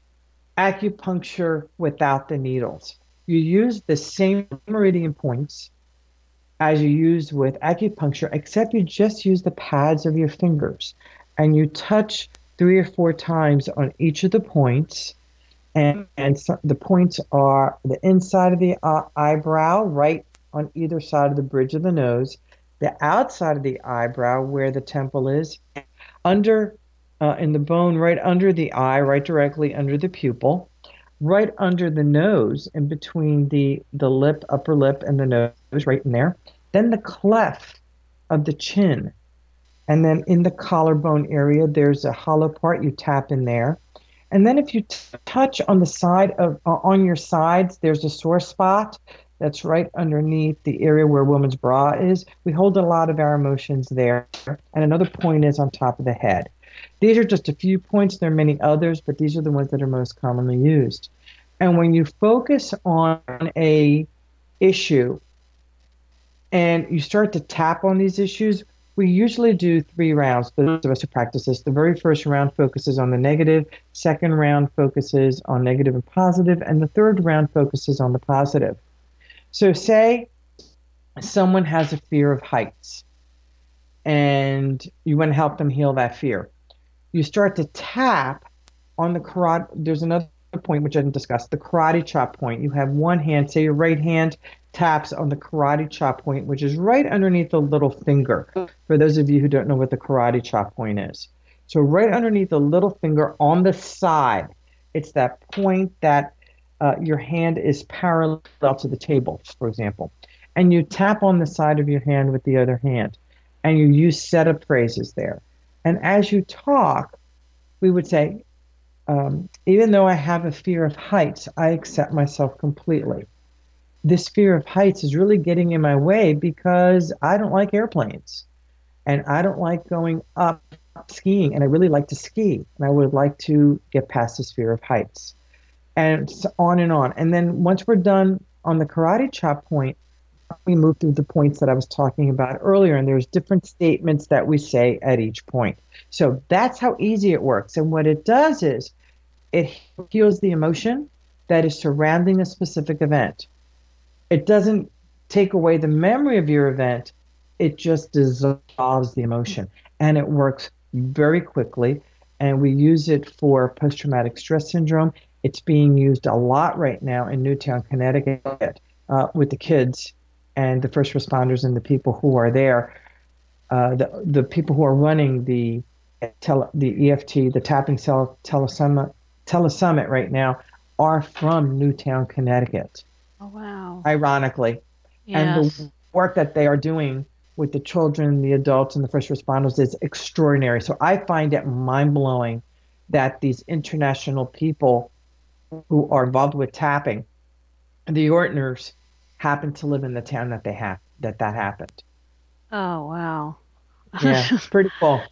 acupuncture without the needles. You use the same meridian points as you use with acupuncture, except you just use the pads of your fingers and you touch three or four times on each of the points. And, and so the points are the inside of the uh, eyebrow, right on either side of the bridge of the nose, the outside of the eyebrow where the temple is, under uh, in the bone right under the eye, right directly under the pupil, right under the nose, in between the, the lip, upper lip, and the nose, right in there. Then the cleft of the chin. And then in the collarbone area, there's a hollow part. You tap in there. And then if you t- touch on the side of, uh, on your sides, there's a sore spot that's right underneath the area where a woman's bra is. We hold a lot of our emotions there. And another point is on top of the head. These are just a few points. There are many others, but these are the ones that are most commonly used. And when you focus on a issue and you start to tap on these issues, we usually do three rounds. Those of us who practice this, the very first round focuses on the negative, second round focuses on negative and positive, and the third round focuses on the positive. So say someone has a fear of heights and you want to help them heal that fear. You start to tap on the karate. There's another point which I didn't discuss, the karate chop point. You have one hand, say your right hand taps on the karate chop point, which is right underneath the little finger, for those of you who don't know what the karate chop point is. So right underneath the little finger on the side, it's that point that uh, your hand is parallel to the table, for example. And you tap on the side of your hand with the other hand, and you use setup phrases there. And as you talk, we would say, um, even though I have a fear of heights, I accept myself completely. this fear of heights is really getting in my way because I don't like airplanes and I don't like going up skiing, and I really like to ski, and I would like to get past this fear of heights, and so on and on. And then once we're done on the karate chop point, we move through the points that I was talking about earlier, and there's different statements that we say at each point. So that's how easy it works. And what it does is it heals the emotion that is surrounding a specific event. It doesn't take away the memory of your event. It just dissolves the emotion, and it works very quickly. And we use it for post-traumatic stress syndrome. It's being used a lot right now in Newtown, Connecticut, uh, with the kids and the first responders and the people who are there. Uh, the the people who are running the tele, the E F T, the tapping cell telesummit, telesummit right now are from Newtown, Connecticut. Oh, wow. Ironically. Yes. And the work that they are doing with the children, the adults, and the first responders is extraordinary. So I find it mind-blowing that these international people who are involved with tapping, the Ortners, happen to live in the town that they have, that that happened. Oh, wow. Yeah, pretty cool.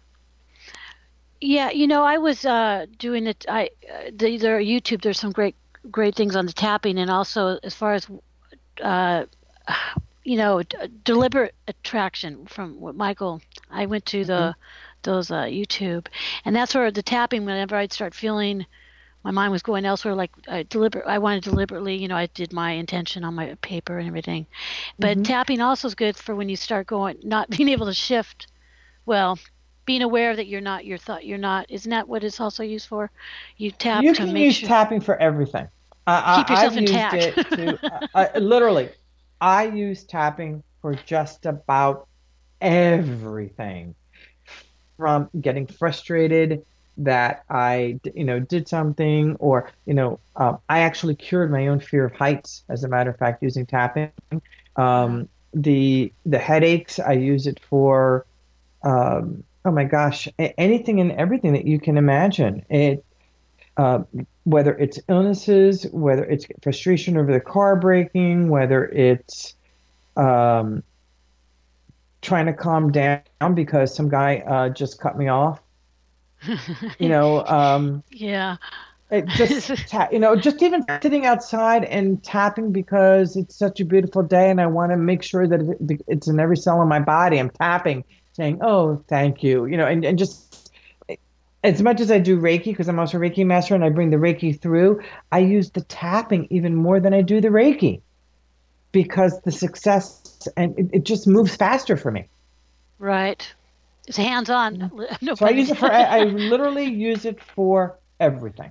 Yeah, you know, I was uh, doing it. I uh, the, there YouTube. There's some great, great things on the tapping, and also as far as, uh, you know, d- deliberate attraction from what Michael. I went to the mm-hmm. those uh, YouTube, and that's where the tapping. Whenever I'd start feeling my mind was going elsewhere, like I deliberate. I wanted deliberately, you know, I did my intention on my paper and everything. But mm-hmm. tapping also is good for when you start going, not being able to shift. Well. Being aware that you're not your thought, you're not. Isn't that what it's also used for? You tap you to can make use sure. tapping for everything. Uh, Keep yourself I've intact. Used it to, uh, uh, literally, I use tapping for just about everything. From getting frustrated that I, you know, did something, or you know, um, I actually cured my own fear of heights. As a matter of fact, using tapping. Um, the the headaches, I use it for. Um, Oh my gosh, anything and everything that you can imagine. It, uh, whether it's illnesses, whether it's frustration over the car braking, whether it's um, trying to calm down because some guy uh, just cut me off. You know. Um, yeah. It just ta- you know, just even sitting outside and tapping because it's such a beautiful day, and I want to make sure that it, it's in every cell in my body. I'm tapping. Saying, oh, thank you, you know, and, and just as much as I do Reiki, because I'm also a Reiki master and I bring the Reiki through, I use the tapping even more than I do the Reiki because the success, and it, it just moves faster for me. Right. It's hands-on. No so I use it for, I, I literally use it for everything.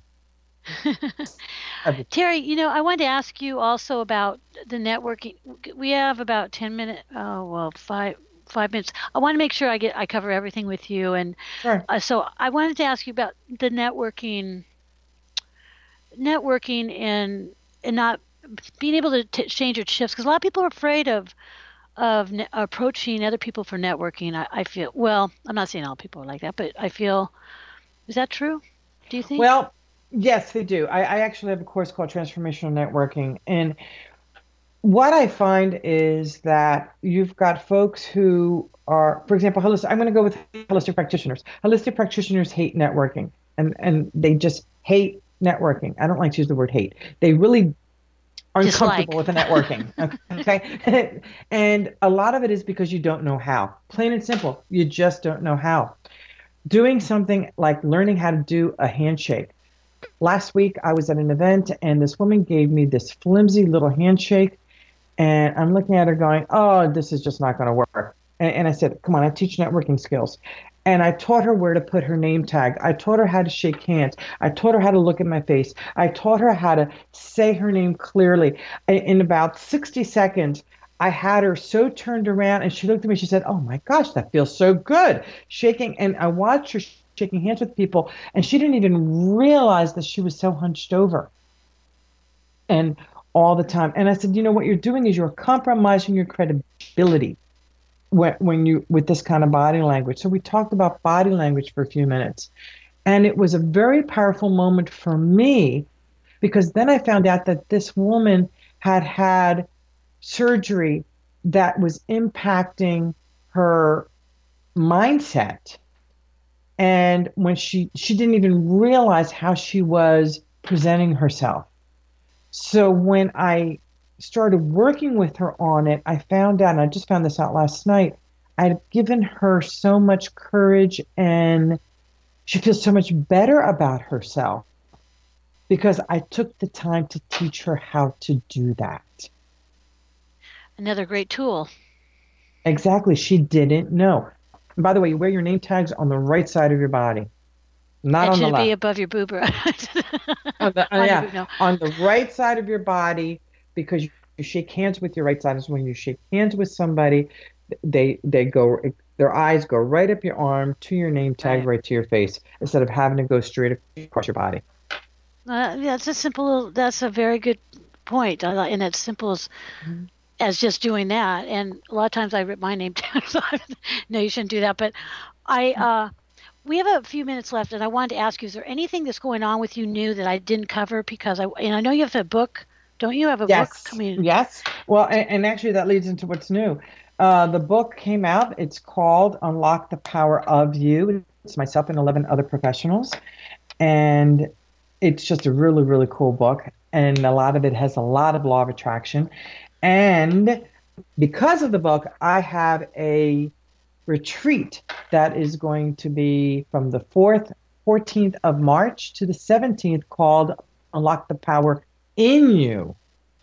everything. Terry, you know, I wanted to ask you also about the networking. We have about ten minutes, oh, well, five, five minutes. I want to make sure I get I cover everything with you, and sure. uh, so I wanted to ask you about the networking, networking, and and not being able to t- change your shifts, because a lot of people are afraid of of ne- approaching other people for networking. I, I feel well. I'm not saying all people are like that, but I feel is that true? Do you think? Well, yes, they do. I, I actually have a course called Transformational Networking, and what I find is that you've got folks who are, for example, holistic. I'm going to go with holistic practitioners. Holistic practitioners hate networking, and, and they just hate networking. I don't like to use the word hate. They really are uncomfortable with the networking. Okay, and a lot of it is because you don't know how. Plain and simple, you just don't know how. Doing something like learning how to do a handshake. Last week, I was at an event, and this woman gave me this flimsy little handshake. And I'm looking at her going, oh, this is just not going to work. And, and I said, come on, I teach networking skills. And I taught her where to put her name tag. I taught her how to shake hands. I taught her how to look at my face. I taught her how to say her name clearly. In about sixty seconds, I had her so turned around, and she looked at me. She said, oh, my gosh, that feels so good. Shaking. And I watched her shaking hands with people, and she didn't even realize that she was so hunched over. And all the time. And I said, you know, what you're doing is you're compromising your credibility when, when you, with this kind of body language. So we talked about body language for a few minutes. And it was a very powerful moment for me, because then I found out that this woman had had surgery that was impacting her mindset. And when she, she didn't even realize how she was presenting herself. So when I started working with her on it, I found out, and I just found this out last night, I'd given her so much courage, and she feels so much better about herself because I took the time to teach her how to do that. Another great tool. Exactly. She didn't know. And by the way, you wear your name tags on the right side of your body, not And on should the it left. be above your boob? on the, uh, On your yeah, boob, no. on the right side of your body, because you, you shake hands with your right side. Is when you shake hands with somebody, they they go, their eyes go right up your arm to your name tag, Right. right to your face, instead of having to go straight across your body. Uh, that's a simple. That's a very good point. I like, and it's simple as Mhm. as just doing that. And a lot of times I rip my name down. So I, no, you shouldn't do that. But I, uh, we have a few minutes left, and I wanted to ask you: is there anything that's going on with you new that I didn't cover? Because I, and I know you have a book. Don't you have a book Yes, coming? yes. Well, and, and actually that leads into what's new. Uh, the book came out. It's called Unlock the Power of You. It's myself and eleven other professionals. And it's just a really, really cool book. And a lot of it has a lot of law of attraction. And because of the book, I have a retreat that is going to be from the fourth, fourteenth of March to the seventeenth called Unlock the Power in You.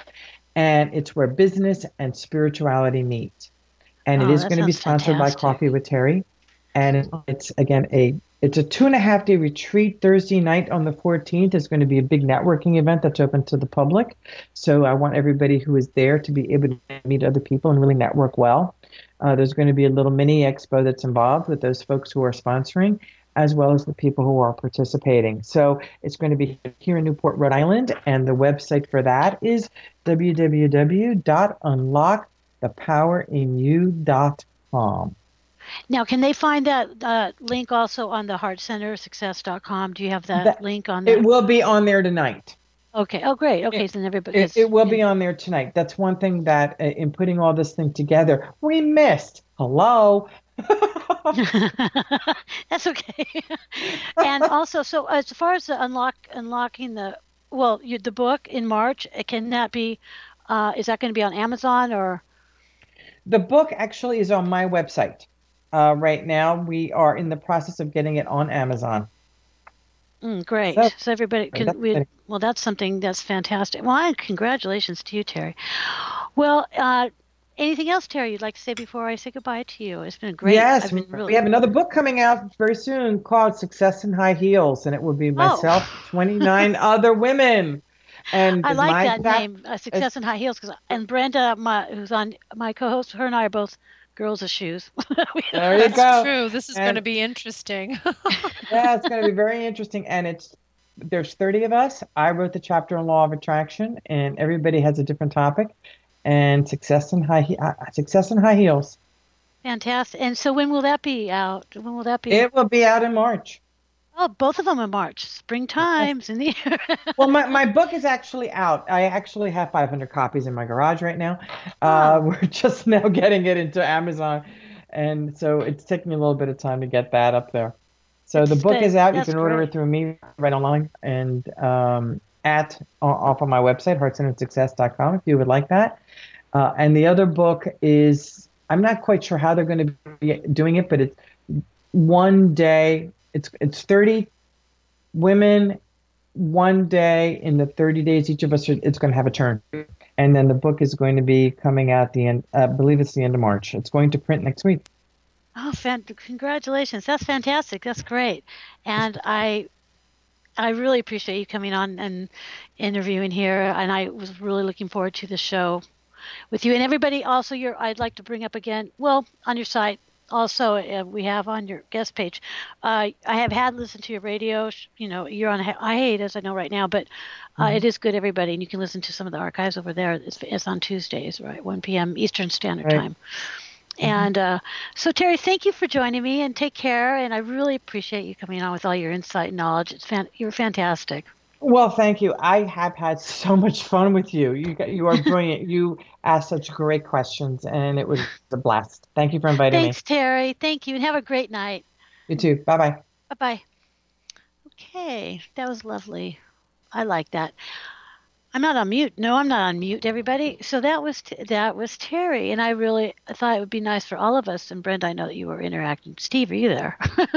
And it's where business and spirituality meet. And it Oh, is that going to be sounds sponsored by fantastic. Coffee with Terry. And it's, again, a it's a two and a half day retreat. Thursday night on the fourteenth is going to be a big networking event that's open to the public. So I want everybody who is there to be able to meet other people and really network well. Uh, there's going to be a little mini expo that's involved with those folks who are sponsoring, as well as the people who are participating. So it's going to be here in Newport, Rhode Island, and the website for that is w w w dot unlock the power in you dot com. Now, can they find that uh, link also on the heart center success dot com? Do you have that, That, link on there? it will be on there tonight. Okay. Oh, great. Okay, It, so then everybody. it, it will be on there tonight. That's one thing that uh, in putting all this thing together, we missed. Hello. That's okay. And also, so as far as the unlock unlocking the well, you, the book in March, uh, can that be? Uh, is that going to be on Amazon or? The book actually is on my website. Uh, right now, we are in the process of getting it on Amazon. Mm, great. So, So everybody that's can. We, exciting. well, that's something that's fantastic. Well, and congratulations to you, Terry. Well, uh, anything else, Terry, you'd like to say before I say goodbye to you? It's been great. Yes, I've been we really. have another book coming out very soon called Success in High Heels, and it will be Oh, myself, twenty-nine other women. And I like my that chap- name, uh, Success in High Heels, because and Brenda, my who's on my co-host, her and I are both girls of shoes. We- there you That's go. true. This is And- going to be interesting. Yeah, it's going to be very interesting. And it's there's thirty of us. I wrote the chapter on law of attraction, and everybody has a different topic. And success in high he- uh, success in high heels. Fantastic. And so when will that be out? When will that be? It will be out in March. Oh, both of them in March. Springtime's in the air. Well, my, my book is actually out. I actually have five hundred copies in my garage right now. Oh. Uh, we're just now getting it into Amazon. And so it's taking a little bit of time to get that up there. So the It's book been- is out. You that's can order great. it through me right online and um, at off of my website, heart centered success dot com, if you would like that. Uh, and the other book is, I'm not quite sure how they're going to be doing it, but it's one day, it's it's thirty women, one day in the thirty days, each of us, are, it's going to have a turn. And then the book is going to be coming out the end, uh, I believe it's the end of March. It's going to print next week. Oh, fan- congratulations. That's fantastic. That's great. And I I really appreciate you coming on and interviewing here. And I was really looking forward to the show with you. And everybody also, your I'd like to bring up again, well, on your site, also uh, we have on your guest page, uh, I have had listened to your radio, sh- you know, you're on hi- hiatus, I know right now, but uh, Mhm. it is good, everybody. And you can listen to some of the archives over there. It's, it's on Tuesdays, right? one p.m. Eastern Standard Right. Time. And uh, so, Terry, thank you for joining me, and take care. And I really appreciate you coming on with all your insight and knowledge. It's fan- you're fantastic. Well, thank you. I have had so much fun with you. You got, you are brilliant. You asked such great questions, and it was a blast. Thank you for inviting me. Thanks, Terry. Thank you, and have a great night. You too. Bye bye. Bye bye. Okay, that was lovely. I like that. I'm not on mute. No, I'm not on mute, everybody. So that was that was Terry, and I really thought it would be nice for all of us. And Brenda, I know that you were interacting. Steve, are you there?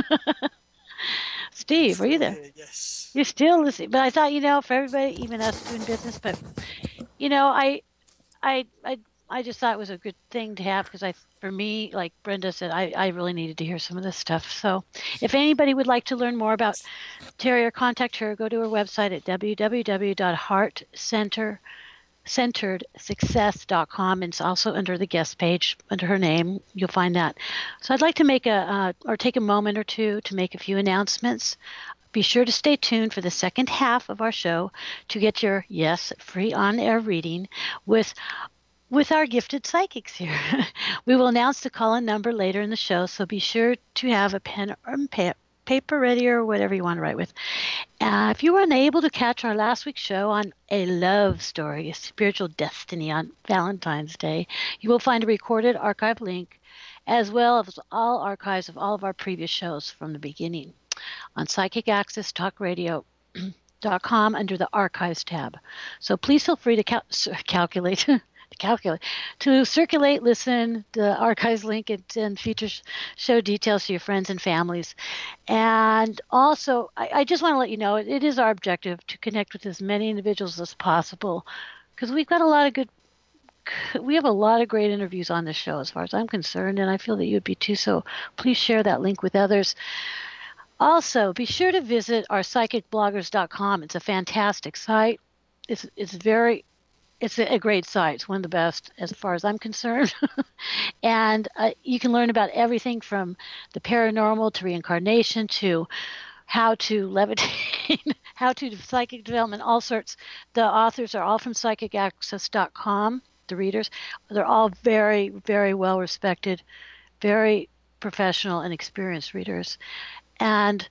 Steve, are you there? Here, yes. You're still listening, but I thought, you know, for everybody, even us doing business, but you know, I, I, I, I just thought it was a good thing to have because I, for me, like Brenda said, I, I really needed to hear some of this stuff. So, if anybody would like to learn more about Terry or contact her, go to her website at w w w dot heart center centered success dot com, and it's also under the guest page under her name. You'll find that. So, I'd like to make a uh, or take a moment or two to make a few announcements. Be sure to stay tuned for the second half of our show to get your, yes, free on-air reading with with our gifted psychics here. We will announce the call-in number later in the show, so be sure to have a pen or pa- paper ready or whatever you want to write with. Uh, if you were unable to catch our last week's show on a love story, a spiritual destiny on Valentine's Day, you will find a recorded archive link as well as all archives of all of our previous shows from the beginning on Psychic Access Talk Radio dot com under the Archives tab. So please feel free to cal- calculate, to calculate, to circulate, listen, the Archives link, and, and features show details to your friends and families. And also, I, I just want to let you know, it, it is our objective to connect with as many individuals as possible because we've got a lot of good we have a lot of great interviews on this show as far as I'm concerned, and I feel that you'd be too, so please share that link with others. Also, be sure to visit our psychic bloggers dot com. It's a fantastic site. It's it's very it's a, a great site. It's one of the best as far as I'm concerned. And uh, you can learn about everything from the paranormal to reincarnation to how to levitate, how to do psychic development, all sorts. The authors are all from psychic access dot com, the readers. They're all very, very well respected, very professional and experienced readers. And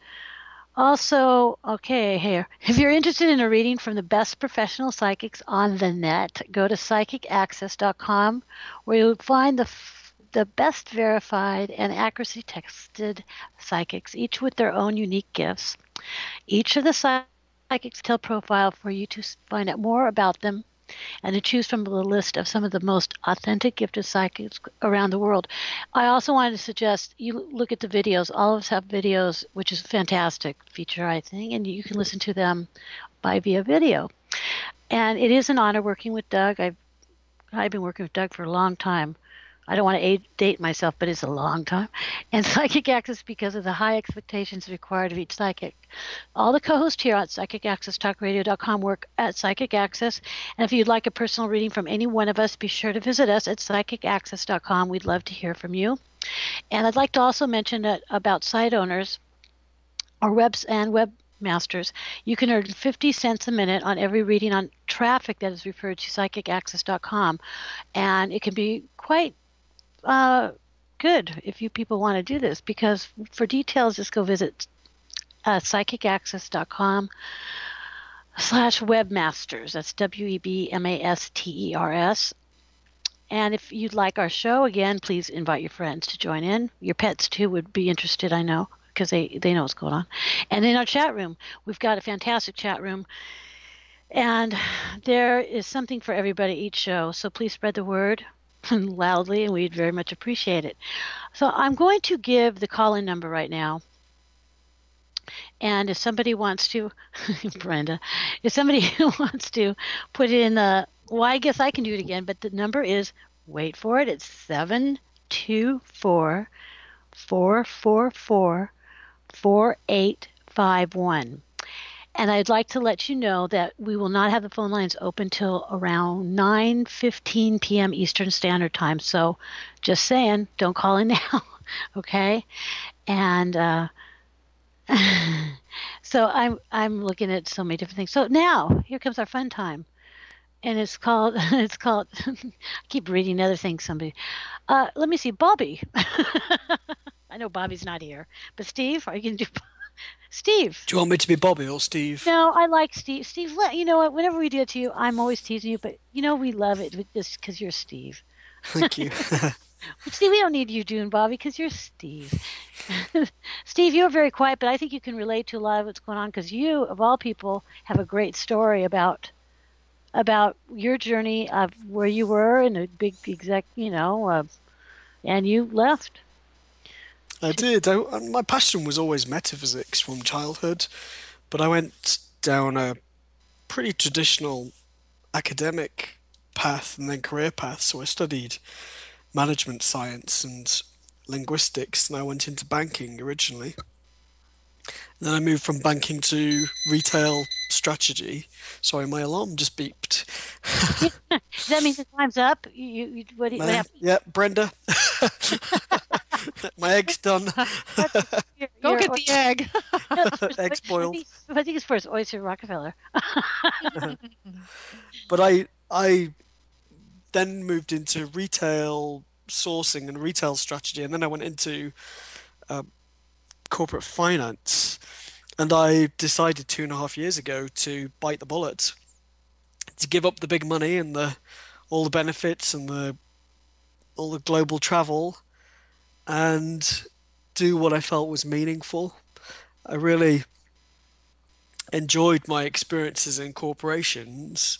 also, okay, here, if you're interested in a reading from the best professional psychics on the net, go to psychic access dot com, where you'll find the f- the best verified and accuracy tested psychics, each with their own unique gifts. Each of the psychics tell profile for you to find out more about them and to choose from the list of some of the most authentic gifted psychics around the world. I also wanted to suggest you look at the videos. All of us have videos, which is a fantastic feature, I think, and you can listen to them by via video. And it is an honor working with Doug. I've I've been working with Doug for a long time. I don't want to age, date myself, but it's a long time. And Psychic Access because of the high expectations required of each psychic. All the co-hosts here at Psychic Access Talk Radio dot com work at Psychic Access. And if you'd like a personal reading from any one of us, be sure to visit us at Psychic Access dot com. We'd love to hear from you. And I'd like to also mention that about site owners or webs and webmasters, you can earn fifty cents a minute on every reading on traffic that is referred to Psychic Access dot com. And it can be quite Uh, good if you people want to do this, because for details, just go visit uh, Psychic Access dot com slash webmasters. That's W E B M A S T E R S. And if you'd like our show, again, please invite your friends to join in. Your pets, too, would be interested, I know, because they, they know what's going on. And in our chat room, we've got a fantastic chat room. And there is something for everybody each show, so please spread the word loudly, and we'd very much appreciate it. So I'm going to give the call-in number right now. And if somebody wants to, Brenda, if somebody wants to put it in the, well, I guess I can do it again, but the number is, wait for it, it's seven two four, four four four, four eight five one. And I'd like to let you know that we will not have the phone lines open till around nine fifteen p.m. Eastern Standard Time. So just saying, don't call in now, okay? And uh, so I'm I'm looking at so many different things. So now here comes our fun time, and it's called it's called. I keep reading other things. Somebody, uh, let me see, Bobby. I know Bobby's not here, but Steve, are you gonna do? Steve. Do you want me to be Bobby or Steve? No, I like Steve. Steve, let you know what? Whenever we do it to you, I'm always teasing you, but you know we love it just because you're Steve. Thank you. But Steve, we don't need you doing Bobby because you're Steve. Steve, you're very quiet, but I think you can relate to a lot of what's going on because you, of all people, have a great story about about your journey of where you were in a big exec, you know, uh, and you left. I did. I, my passion was always metaphysics from childhood, but I went down a pretty traditional academic path and then career path. So I studied management science and linguistics, and I went into banking originally. And then I moved from banking to retail strategy. Sorry, my alarm just beeped. Does that mean the time's up? You, you, what, what happened? Yeah, Brenda. My egg's done. You're, Go you're, get the egg. Egg's boiled. I think, I think it's for Oyster Rockefeller. But I, I then moved into retail sourcing and retail strategy, and then I went into uh, corporate finance. And I decided two and a half years ago to bite the bullet, to give up the big money and the all the benefits and the all the global travel, and do what I felt was meaningful. I really enjoyed my experiences in corporations,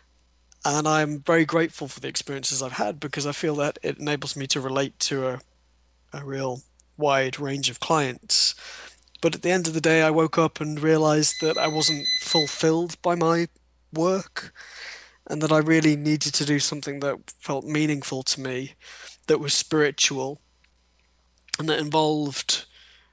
and I'm very grateful for the experiences I've had because I feel that it enables me to relate to a, a real wide range of clients. But at the end of the day, I woke up and realized that I wasn't fulfilled by my work and that I really needed to do something that felt meaningful to me, that was spiritual, and that involved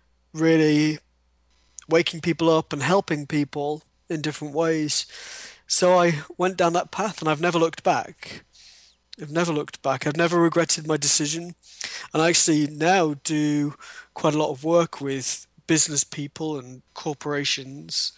really waking people up and helping people in different ways. So I went down that path and I've never looked back. I've never looked back. I've never regretted my decision. And I actually now do quite a lot of work with business people and corporations.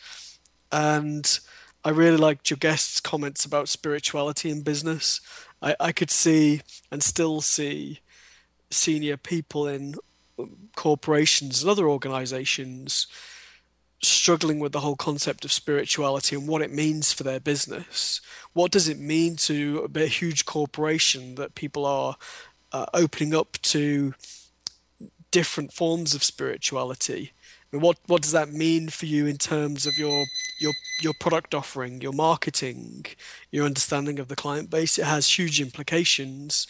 And I really liked your guest's comments about spirituality in business. I, I could see and still see senior people in corporations and other organizations struggling with the whole concept of spirituality and what it means for their business. What does it mean to a huge corporation that people are uh, opening up to different forms of spirituality? I mean, what what does that mean for you in terms of your your your product offering, your marketing, your understanding of the client base? It has huge implications.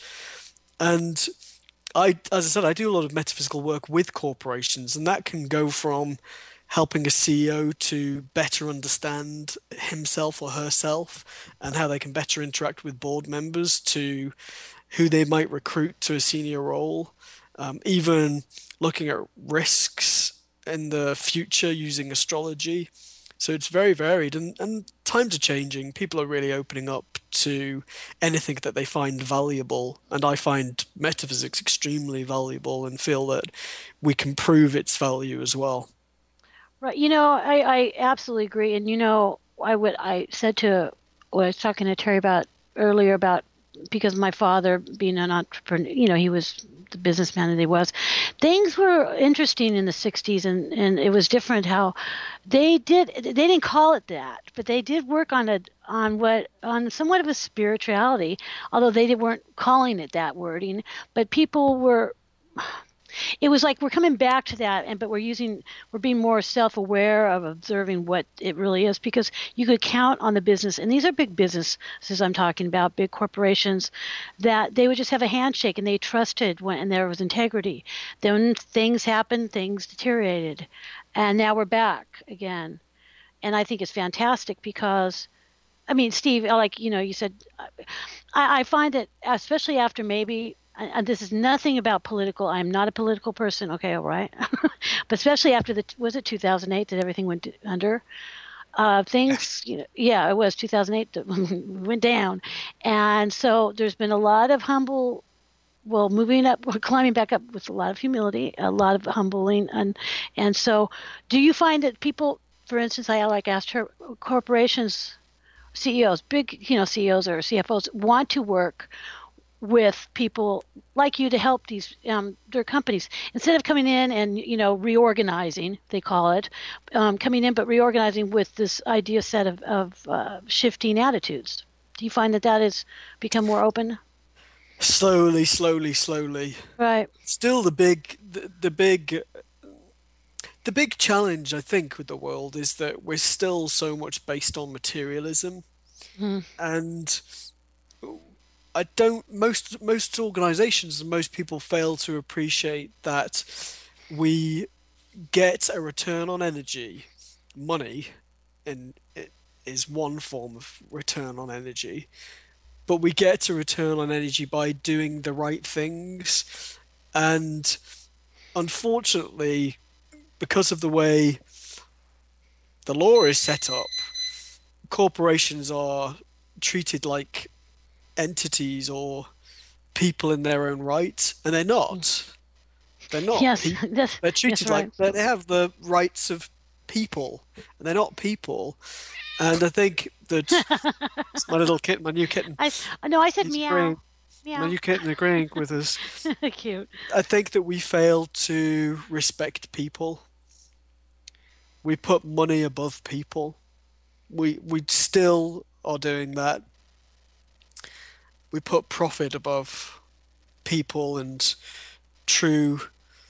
And I, as I said, I do a lot of metaphysical work with corporations, and that can go from helping a C E O to better understand himself or herself and how they can better interact with board members, to who they might recruit to a senior role, um, even looking at risks in the future using astrology. So it's very varied, and, and times are changing. People are really opening up to anything that they find valuable, and I find metaphysics extremely valuable and feel that we can prove its value as well. Right. You know, I, I absolutely agree. And, you know, I would I said to what I was talking to Terry about earlier about, because my father being an entrepreneur, you know, he was the businessman that he was. Things were interesting in the sixties, and, and it was different how they did. They didn't call it that, but they did work on a on what on somewhat of a spirituality, although they weren't calling it that wording. But people were. It was like we're coming back to that, and but we're using we're being more self-aware of observing what it really is, because you could count on the business, and these are big businesses I'm talking about, big corporations, that they would just have a handshake and they trusted when and there was integrity. Then things happened, things deteriorated, and now we're back again. And I think it's fantastic because, I mean, Steve, like you know, you said, I, I find that especially after maybe. And this is nothing about political. I'm not a political person. Okay, all right. But especially after the, was it two thousand eight that everything went under? Uh, things, you know, yeah, it was two thousand eight that went down. And so there's been a lot of humble, well, moving up, we're climbing back up with a lot of humility, a lot of humbling. And, and so do you find that people, for instance, I like asked her, corporations, C E Os, big, you know, C E Os or C F Os want to work with people like you to help these um, their companies instead of coming in and you know reorganizing, they call it, um, coming in but reorganizing with this idea set of, of uh, shifting attitudes. Do you find that that has become more open? Slowly, slowly, slowly. Right. Still, the big, the, the big, the big challenge I think with the world is that we're still so much based on materialism, Mm. and I don't. Most most organizations and most people fail to appreciate that we get a return on energy, money, and it is one form of return on energy, but we get a return on energy by doing the right things. And unfortunately, because of the way the law is set up, corporations are treated like entities or people in their own right, and they're not. They're not Yes, people. that's, They're that's treated right. like they have the rights of people, and they're not people. And I think that it's my little kitten, my new kitten. I no, I said He's meow. agreeing. My Meow. new kitten agreeing with us. Cute. I think that we fail to respect people. We put money above people. We we still are doing that. We put profit above people and true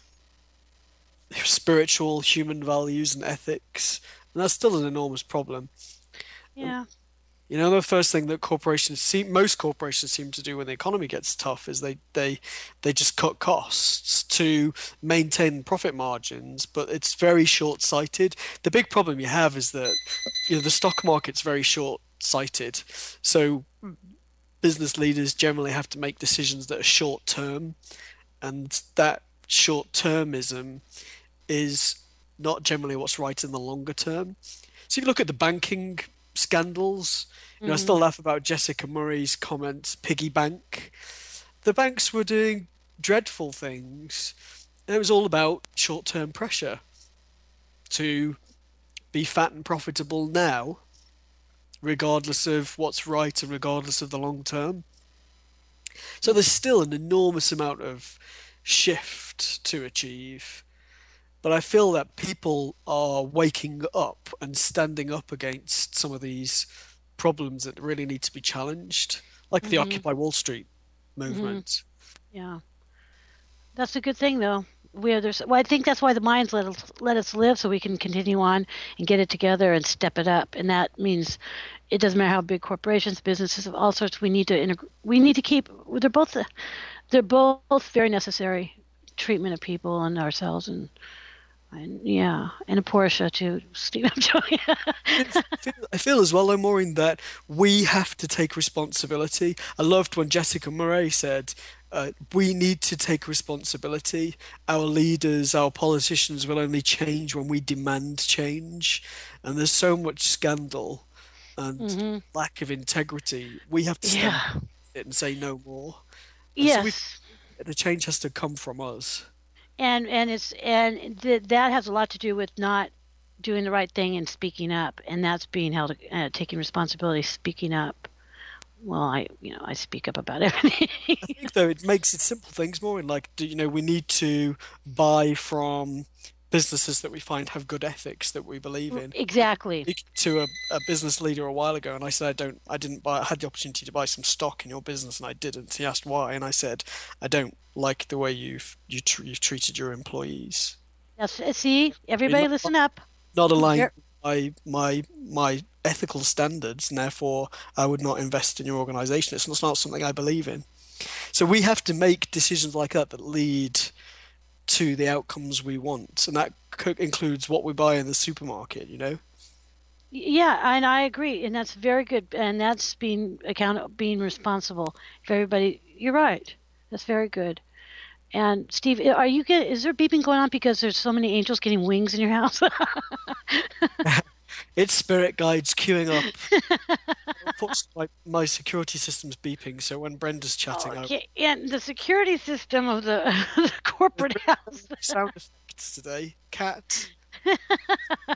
spiritual human values and ethics. And that's still an enormous problem. Yeah. You know, the first thing that corporations seem, most corporations seem to do when the economy gets tough is they, they, they just cut costs to maintain profit margins, but it's very short-sighted. The big problem you have is that, you know, the stock market's very short-sighted. So business leaders generally have to make decisions that are short-term, and that short-termism is not generally what's right in the longer term. So if you look at the banking scandals, you know, I still laugh about Jessica Murray's comments, piggy bank. The banks were doing dreadful things, and it was all about short-term pressure to be fat and profitable now, regardless of what's right and regardless of the long term. So there's still an enormous amount of shift to achieve. But I feel that people are waking up and standing up against some of these problems that really need to be challenged, like the Mhm. Occupy Wall Street movement. Yeah. That's a good thing, though. We are there's, well, I think that's why the minds let us let us live, so we can continue on and get it together and step it up. And that means it doesn't matter how big corporations, businesses of all sorts. We need to integ- We need to keep. They're both they're both very necessary treatment of people and ourselves, and and yeah, and a Porsche too. Steve, I'm joking. I feel, I feel as well, though, Maureen, that we have to take responsibility. I loved when Jessica Murray said, uh, we need to take responsibility. Our leaders, our politicians will only change when we demand change. And there's so much scandal and hmm lack of integrity. We have to stand Yeah. up and say no more. And so we, Yes. the change has to come from us. And and it's and th- that has a lot to do with not doing the right thing and speaking up, and that's being held, uh, taking responsibility, speaking up. Well, I you know I speak up about everything. I think though it makes it simple things more, and like do- you know we need to buy from businesses that we find have good ethics that we believe in. Exactly. Speaking to a, a business leader a while ago, and I said I don't, I didn't buy. I had the opportunity to buy some stock in your business, and I didn't. He asked why, and I said I don't like the way you've you tr- you've treated your employees. That's see, everybody, not- listen up. Not aligned You're- with my my my ethical standards, and therefore I would not invest in your organization. It's not, it's not something I believe in. So we have to make decisions like that that lead to the outcomes we want, and that co- includes what we buy in the supermarket. You know. Yeah, and I agree, and that's very good, and that's being account being responsible for everybody. You're right. That's very good. And Steve, are you get? Is there beeping going on because there's so many angels getting wings in your house? It's spirit guides queuing up. Unfortunately, my, my security system's beeping, so when Brenda's chatting, I Okay, and the security system of the, the corporate house. sound effects today. Cat.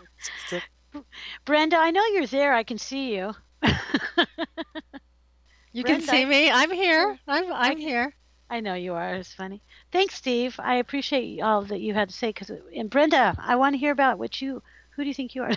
Brenda, I know you're there. I can see you. You Brenda. can see me. I'm here. I'm I'm here. I know you are. It's funny. Thanks, Steve. I appreciate all that you had to say. Cause, and Brenda, I want to hear about what you. Who do you think you are?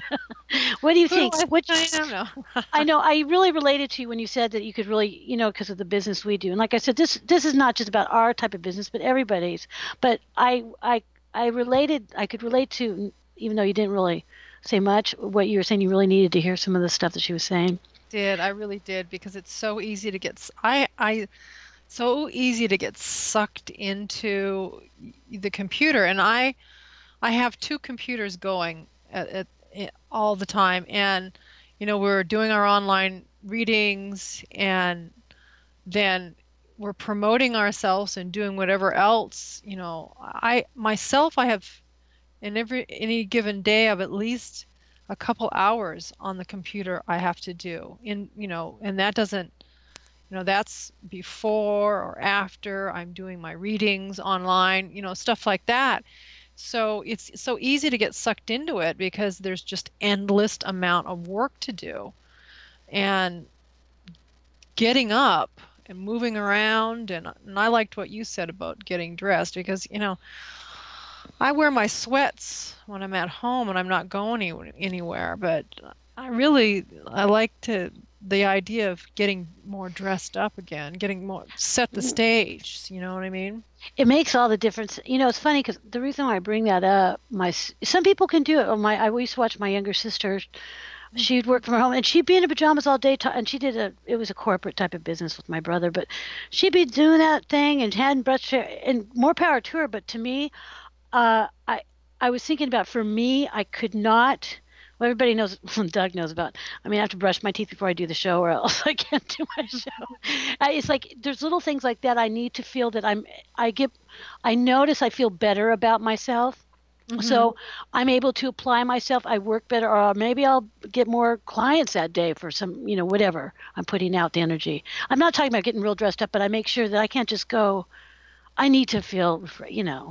What do you Who think? do I, Which, I don't know. I know I really related to you when you said that you could really, you know, because of the business we do. And like I said, this this is not just about our type of business, but everybody's. But I I I related. I could relate to, even though you didn't really say much, what you were saying. You really needed to hear some of the stuff that she was saying. Did I really did because it's so easy to get. s- I I so easy to get sucked into the computer, and I I have two computers going at, at, at all the time, and you know we're doing our online readings, and then we're promoting ourselves and doing whatever else. You know, I myself I have in every any given day I have at least a couple hours on the computer I have to do in you know, and that doesn't you know that's before or after I'm doing my readings online, you know, stuff like that. So it's so easy to get sucked into it because there's just endless amount of work to do. And getting up and moving around and, and I liked what you said about getting dressed because, you know, I wear my sweats when I'm at home and I'm not going any, anywhere, but I really I like to the idea of getting more dressed up again, getting more set the stage, you know what I mean? It makes all the difference. You know, it's funny because the reason why I bring that up, my s- some people can do it. Oh, my, I used to watch my younger sister. She'd work from home, and she'd be in her pajamas all day. T- and she did a. It was a corporate type of business with my brother, but she'd be doing that thing and hadn't brushed her. And more power to her. But to me, uh, I I was thinking about for me, I could not. Well, everybody knows. Doug knows about. I mean, I have to brush my teeth before I do the show, or else I can't do my show. I, it's like there's little things like that. I need to feel that I'm. I get. I notice I feel better about myself. Mm-hmm. So I'm able to apply myself. I work better, or maybe I'll get more clients that day for some, you know, whatever. I'm putting out the energy. I'm not talking about getting real dressed up, but I make sure that I can't just go. I need to feel, you know,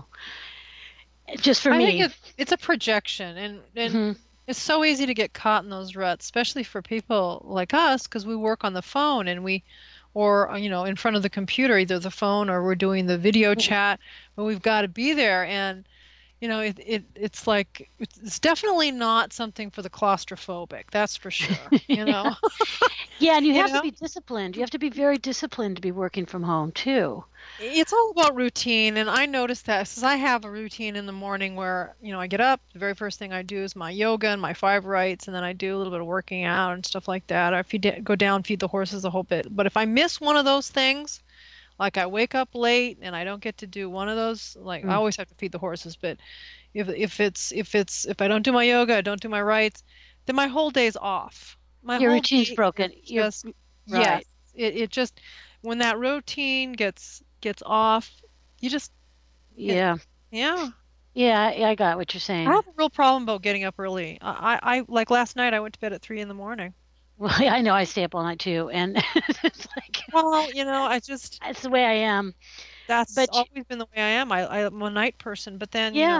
just for I me. think it, it's a projection, and and hmm it's so easy to get caught in those ruts, especially for people like us, because we work on the phone and we, or you know, in front of the computer, either the phone or we're doing the video chat, but we've got to be there, and you know, it, it it's like it's definitely not something for the claustrophobic, that's for sure. You know, Yeah, and you you have to know, be disciplined. You have to be very disciplined to be working from home too. it's all about routine, and I noticed that since I have a routine in the morning where you know I get up, the very first thing I do is my yoga and my five rights, and then I do a little bit of working out and stuff like that. I feed, go down, feed the horses a whole bit. But if I miss one of those things, like I wake up late and I don't get to do one of those, like I Mm. always have to feed the horses, but if if it's if it's if I don't do my yoga, I don't do my rights, then my whole day's off. My Your whole routine's day broken. is You're just yes. right. It it just when that routine gets gets off, you just it, Yeah. yeah. Yeah, I, I got what you're I saying. have a real problem about getting up early. I, I I like last night I went to bed at three in the morning. Well, I know I stay up all night too, and it's like Well, you know, I just that's the way I am. that's But always been the way I am. I I'm a night person, but then, you know, yeah,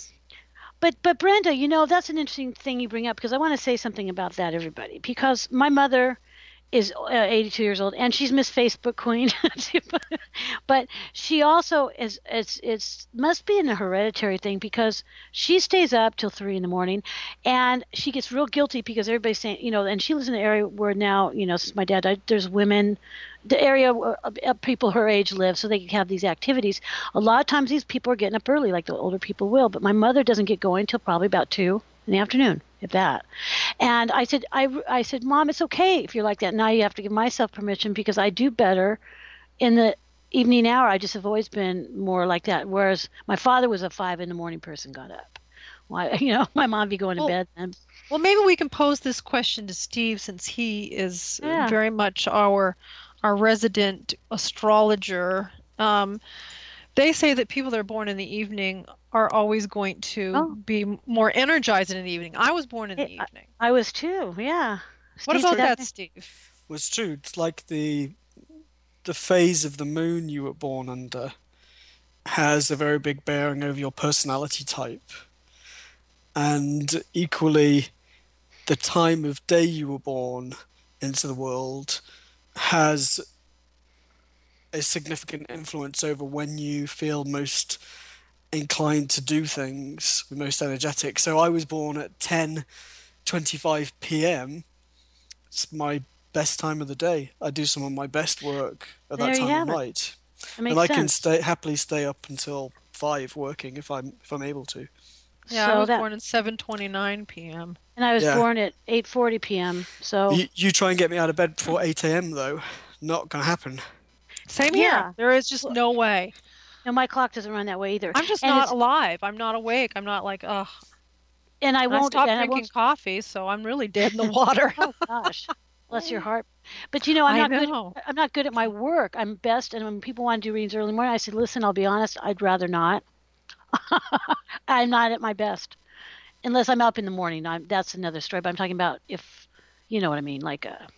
but but Brenda, you know that's an interesting thing you bring up because I want to say something about that, everybody. Because my mother is uh, eighty-two years old, and she's Miss Facebook Queen. But she also is. It's it's must be an hereditary thing because she stays up till three in the morning, and she gets real guilty because everybody's saying, you know, and she lives in an area where now, you know, since my dad died, there's women, the area where uh, people her age live, so they can have these activities. A lot of times, these people are getting up early, like the older people will. But my mother doesn't get going till probably about two in the afternoon, if that. And I said, I, I said, Mom, it's okay if you're like that. Now you have to give myself permission because I do better in the evening hour. I just have always been more like that. Whereas my father was a five in the morning person, got up. Why, you know, my mom be going to well, bed. And well, maybe we can pose this question to Steve since he is yeah, very much our our resident astrologer. Um, they say that people that are born in the evening are always going to oh, be more energized in the evening. I was born in the it, I, evening. I was too. Yeah. What Steve It's about said true. that. that, Steve? Was true. It's like the the phase of the moon you were born under has a very big bearing over your personality type, and equally, the time of day you were born into the world has a significant influence over when you feel most inclined to do things, most energetic. So I was born at ten twenty-five p m. It's my best time of the day. I do some of my best work at that There you time of have it. night, That makes and I can sense. stay happily stay up until five working if I'm if I'm able to. Yeah, I So was that, born at seven twenty-nine p m and I was Yeah, born at eight forty p m. So you you try and get me out of bed before eight a m though. Not gonna happen. Same here. yeah, There is just well, no way. no, my clock doesn't run that way either. I'm just And not it's alive. I'm not awake. I'm not like, ugh. and I And I won't and stopped I drinking won't. coffee, so I'm really dead in the water. Oh gosh, bless your heart. But you know, I'm I not good. know. I'm not good at my work. I'm best, and when people want to do readings early morning, I said, listen, I'll be honest, I'd rather not. I'm not at my best unless I'm up in the morning. I'm, that's another story. But I'm talking about if you know what I mean, like uh,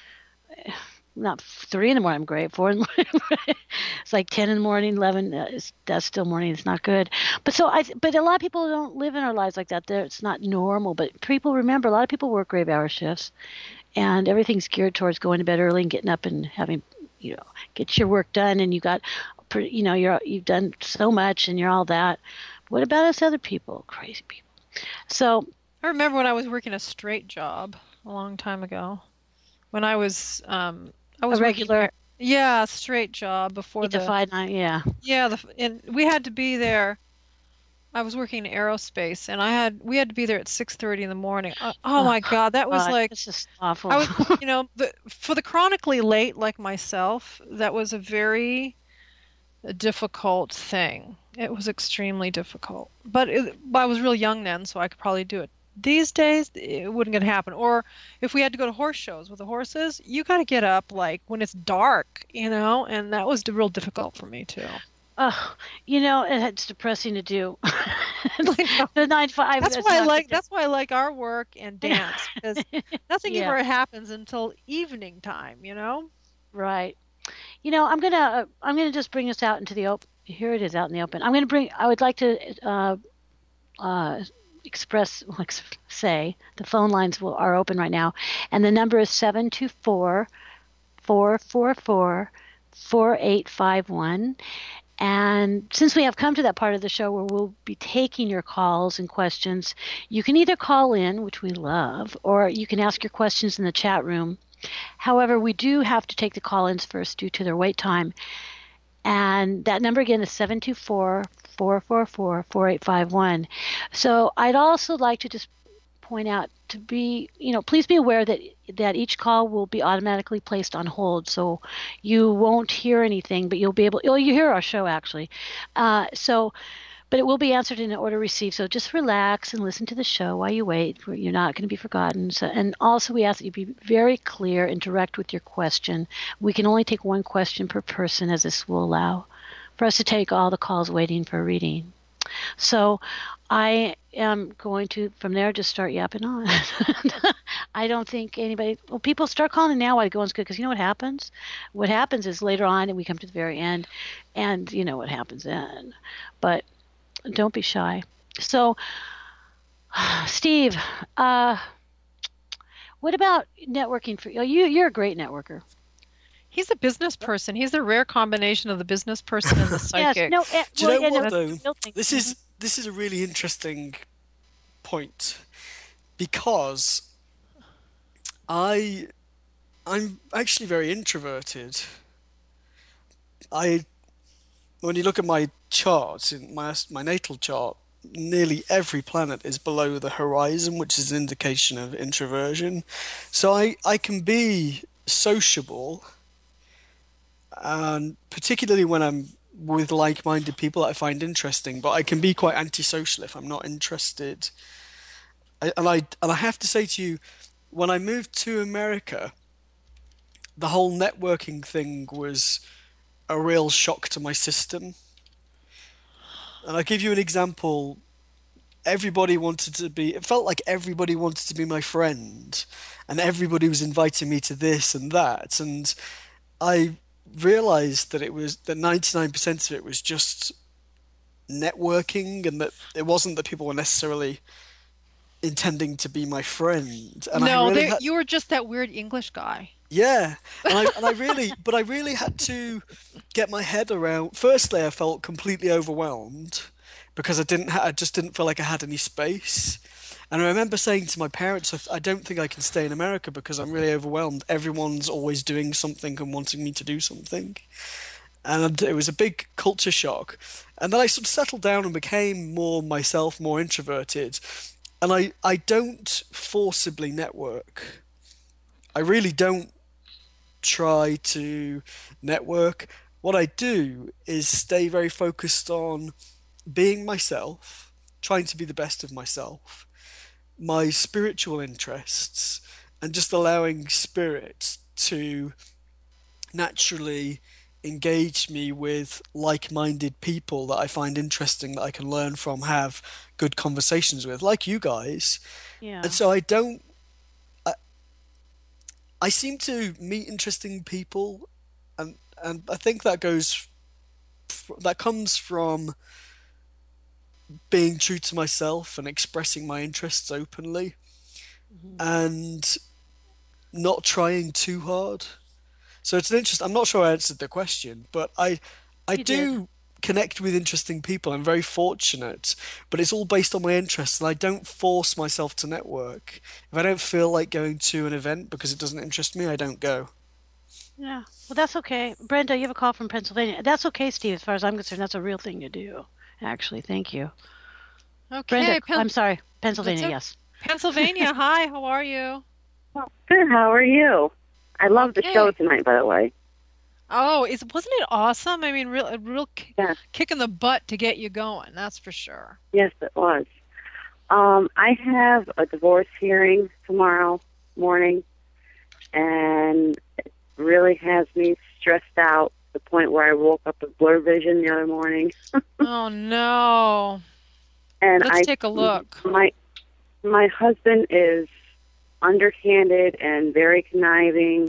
not three in the morning. I'm great. Four in the morning. It's like ten in the morning, eleven. Uh, is, that's still morning. It's not good. But so I. But a lot of people don't live in our lives like that. They're, it's not normal. But people remember. A lot of people work grave hour shifts, and everything's geared towards going to bed early and getting up and having, you know, get your work done. And you got, you know, you're you've done so much, and you're all that. What about us other people? Crazy people. So I remember when I was working a straight job a long time ago. When I was, um, I a was working, regular yeah, a straight job before eight to the, five nine. Yeah. yeah, the, and we had to be there. I was working in aerospace, and I had we had to be there at six thirty in the morning. Uh, oh Oh my God, that was God, like this is awful. I was, you know, the, for the chronically late like myself, that was a very difficult thing. It was extremely difficult. But it, I was real young then, so I could probably do it. These days, it wouldn't gonna happen. Or if we had to go to horse shows with the horses, you got to get up like when it's dark, you know, and that was real difficult for me too. Oh, you know, it's depressing to do. I know. The nine to five. That's It's why I not like good. that's why I like our work and dance because nothing Yeah, ever happens until evening time, you know? right. You know, I'm gonna uh, I'm gonna just bring us out into the open. Here it is out in the open. I'm gonna bring. I would like to uh, uh, express, like say, the phone lines will, are open right now, and the number is seven two four, four four four, four eight five one. And since we have come to that part of the show where we'll be taking your calls and questions, you can either call in, which we love, or you can ask your questions in the chat room. However, we do have to take the call-ins first due to their wait time. And that number again is seven two four, four four four, four eight five one. So I'd also like to just point out to be, you know, please be aware that that each call will be automatically placed on hold. So you won't hear anything, but you'll be able, oh, you hear our show actually. Uh, so, but it will be answered in the order received. So just relax and listen to the show while you wait. You're not going to be forgotten. So, and also we ask that you be very clear and direct with your question. We can only take one question per person, as this will allow for us to take all the calls waiting for a reading. So I am going to, from there, just start yapping on. I don't think anybody, well, people start calling now while the going's good, because you know what happens? What happens is later on, and we come to the very end, and you know what happens then. But don't be shy. So, Steve, uh, what about networking for you? You're a great networker. He's a business person. He's a rare combination of the business person and the psychic. Yes, no, uh, Do you well, know and what the though? real thing- This is this is a really interesting point because I I'm actually very introverted. I when you look at my charts in my my natal chart, nearly every planet is below the horizon, which is an indication of introversion. So I I can be sociable, and particularly when I'm with like-minded people that I find interesting, but I can be quite antisocial if I'm not interested. I, and I and I have to say to you, when I moved to America, the whole networking thing was a real shock to my system. And I'll give you an example. Everybody wanted to be, it felt like everybody wanted to be my friend, and everybody was inviting me to this and that. And I realized that it was that ninety-nine percent of it was just networking, and that it wasn't that people were necessarily intending to be my friend. And I No, really they, had, you were just that weird English guy. Yeah, and I and I really, but I really had to get my head around. Firstly, I felt completely overwhelmed because I didn't, ha I just didn't feel like I had any space. And I remember saying to my parents, I, I don't think I can stay in America because I'm really overwhelmed. Everyone's always doing something and wanting me to do something. And it was a big culture shock. And then I sort of settled down and became more myself, more introverted. And I, I don't forcibly network. I really don't try to network. What I do is stay very focused on being myself, trying to be the best of myself, my spiritual interests, and just allowing spirit to naturally engage me with like-minded people that I find interesting, that I can learn from, have good conversations with, like you guys. And Yeah. so I don't, I, I seem to meet interesting people, and and I think that goes, that comes from being true to myself and expressing my interests openly Hmm. and not trying too hard. So it's an interest. I'm not sure I answered the question, but I I You did. do connect with interesting people. I'm very fortunate, but it's all based on my interests, and I don't force myself to network. If I don't feel like going to an event because it doesn't interest me, I don't go. Yeah. Well, that's okay. Brenda, you have a call from Pennsylvania. That's okay, Steve, as far as I'm concerned. That's a real thing to do. Actually, thank you. Brenda, Okay, Pen- I'm sorry. that's Pennsylvania, it. yes. Pennsylvania. Hi, how are you? Good. How are you? I love the show Okay. tonight, by the way. Oh, is wasn't it awesome? I mean, real, a real ki- Yes, kick in the butt to get you going. That's for sure. yes, it was. Um, I have a divorce hearing tomorrow morning, and it really has me stressed out to the point where I woke up with blur vision the other morning. Oh no. And Let's I, take a look. my my husband is underhanded and very conniving.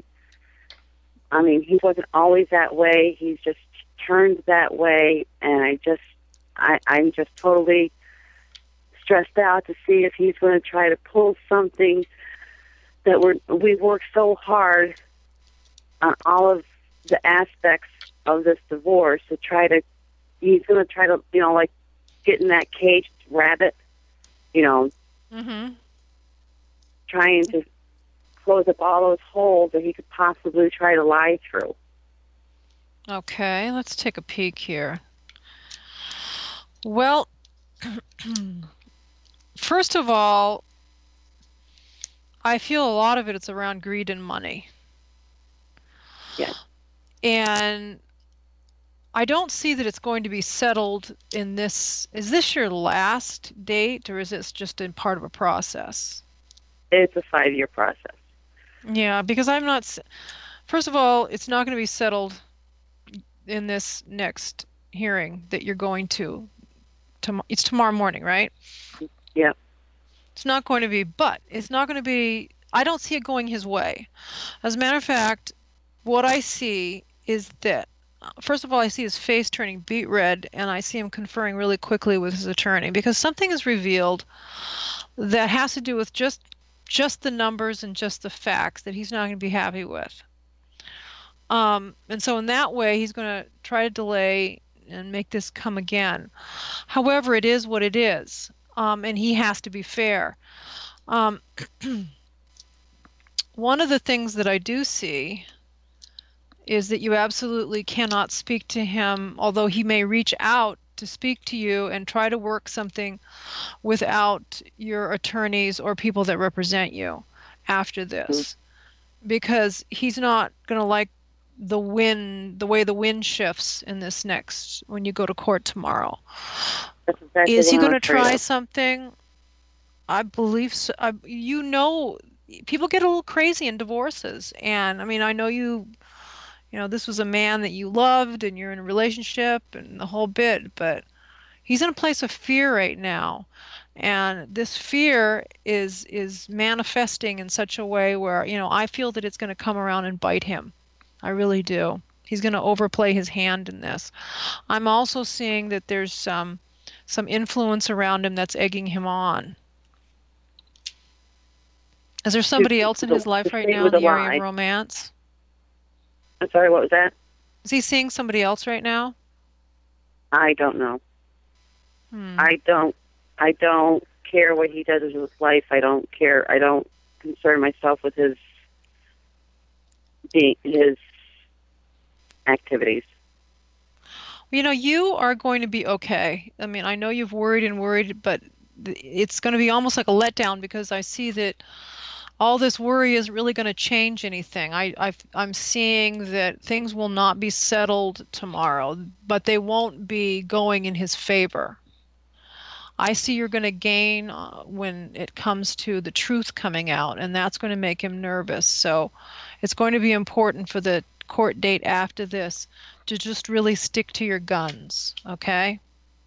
I mean, he wasn't always that way. He's just turned that way, and I just, I, I'm just totally stressed out to see if he's going to try to pull something that we're we worked so hard on all of the aspects of this divorce to try to. He's going to try to, you know, like get in that caged rabbit, you know, Mm-hmm. trying to close up all those holes that he could possibly try to lie through. Okay, let's take a peek here. Well, first of all, I feel a lot of it is around greed and money. Yes. And I don't see that it's going to be settled in this. Is this your last date, or is this just in part of a process? It's a five-year process. Yeah, because I'm not. s- First of all, it's not going to be settled in this next hearing that you're going to. Tom- it's tomorrow morning, right? Yep. It's not going to be, but it's not going to be. I don't see it going his way. As a matter of fact, what I see is that, uh, first of all, I see his face turning beet red, and I see him conferring really quickly with his attorney because something is revealed that has to do with just just the numbers and just the facts that he's not going to be happy with. Um, and so in that way, he's going to try to delay and make this come again. However, it is what it is, um, and he has to be fair. Um, one of the things that I do see is that you absolutely cannot speak to him, although he may reach out to speak to you and try to work something without your attorneys or people that represent you after this, because he's not going to like the wind, the way the wind shifts in this next, when you go to court tomorrow. That's exactly Is he what I'm going to afraid try of. something? I believe so. I, you know, people get a little crazy in divorces. And I mean, I know you, you know, this was a man that you loved and you're in a relationship and the whole bit, but he's in a place of fear right now. And this fear is is manifesting in such a way where, you know, I feel that it's going to come around and bite him. I really do. He's going to overplay his hand in this. I'm also seeing that there's some some influence around him that's egging him on. Is there somebody else in to- his life to right stay now in with the a area lie. of romance? I'm sorry, what was that? Is he seeing somebody else right now? I don't know. Hmm. I don't. I don't care what he does with his life. I don't care. I don't concern myself with his being his activities. You know, you are going to be okay. I mean, I know you've worried and worried, but th- it's going to be almost like a letdown because I see that all this worry isn't really going to change anything. I, I've, I'm seeing that things will not be settled tomorrow, but they won't be going in his favor. I see you're going to gain uh, when it comes to the truth coming out, and that's going to make him nervous. So it's going to be important for the court date after this to just really stick to your guns, okay?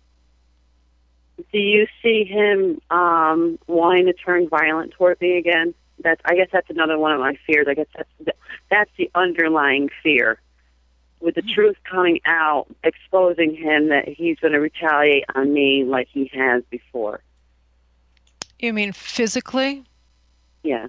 Do you see him um, wanting to turn violent toward me again? That's. I guess that's another one of my fears. I guess that's the, that's the underlying fear. With the truth coming out, exposing him that he's going to retaliate on me like he has before. You mean physically? Yes.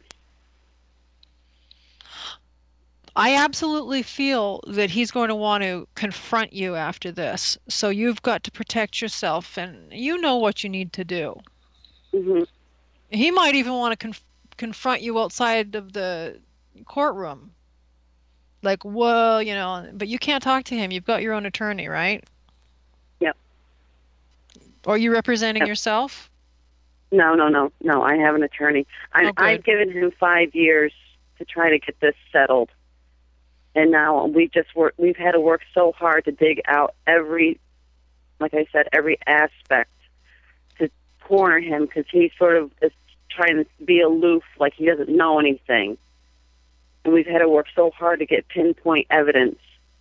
I absolutely feel that he's going to want to confront you after this. So you've got to protect yourself, and you know what you need to do. Mm-hmm. He might even want to conf- confront you outside of the courtroom. Like, well, you know, but you can't talk to him. You've got your own attorney, right? Yep. Or are you representing Yep. yourself? No, no, no, no. I have an attorney. I, Oh, good. I've given him five years to try to get this settled, and now we've just worked. We've had to work so hard to dig out every, like I said, every aspect to corner him because he sort of is trying to be aloof, like he doesn't know anything. And we've had to work so hard to get pinpoint evidence.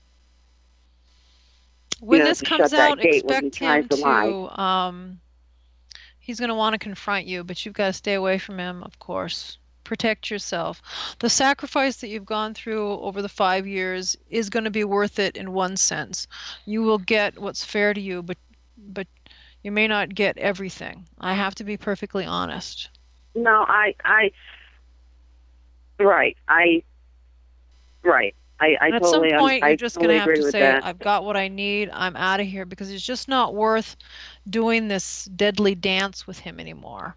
When you know, this to comes shut that out, gate when he expect tries him to lie. to, um, he's going to want to confront you, but you've got to stay away from him, of course. Protect yourself. The sacrifice that you've gone through over the five years is going to be worth it in one sense. You will get what's fair to you, but but you may not get everything. I have to be perfectly honest. No, I, I, right, I, right. I, I And at totally, some un- point, I you're just totally going to have agree to with say, that. I've got what I need. I'm out of here because it's just not worth doing this deadly dance with him anymore.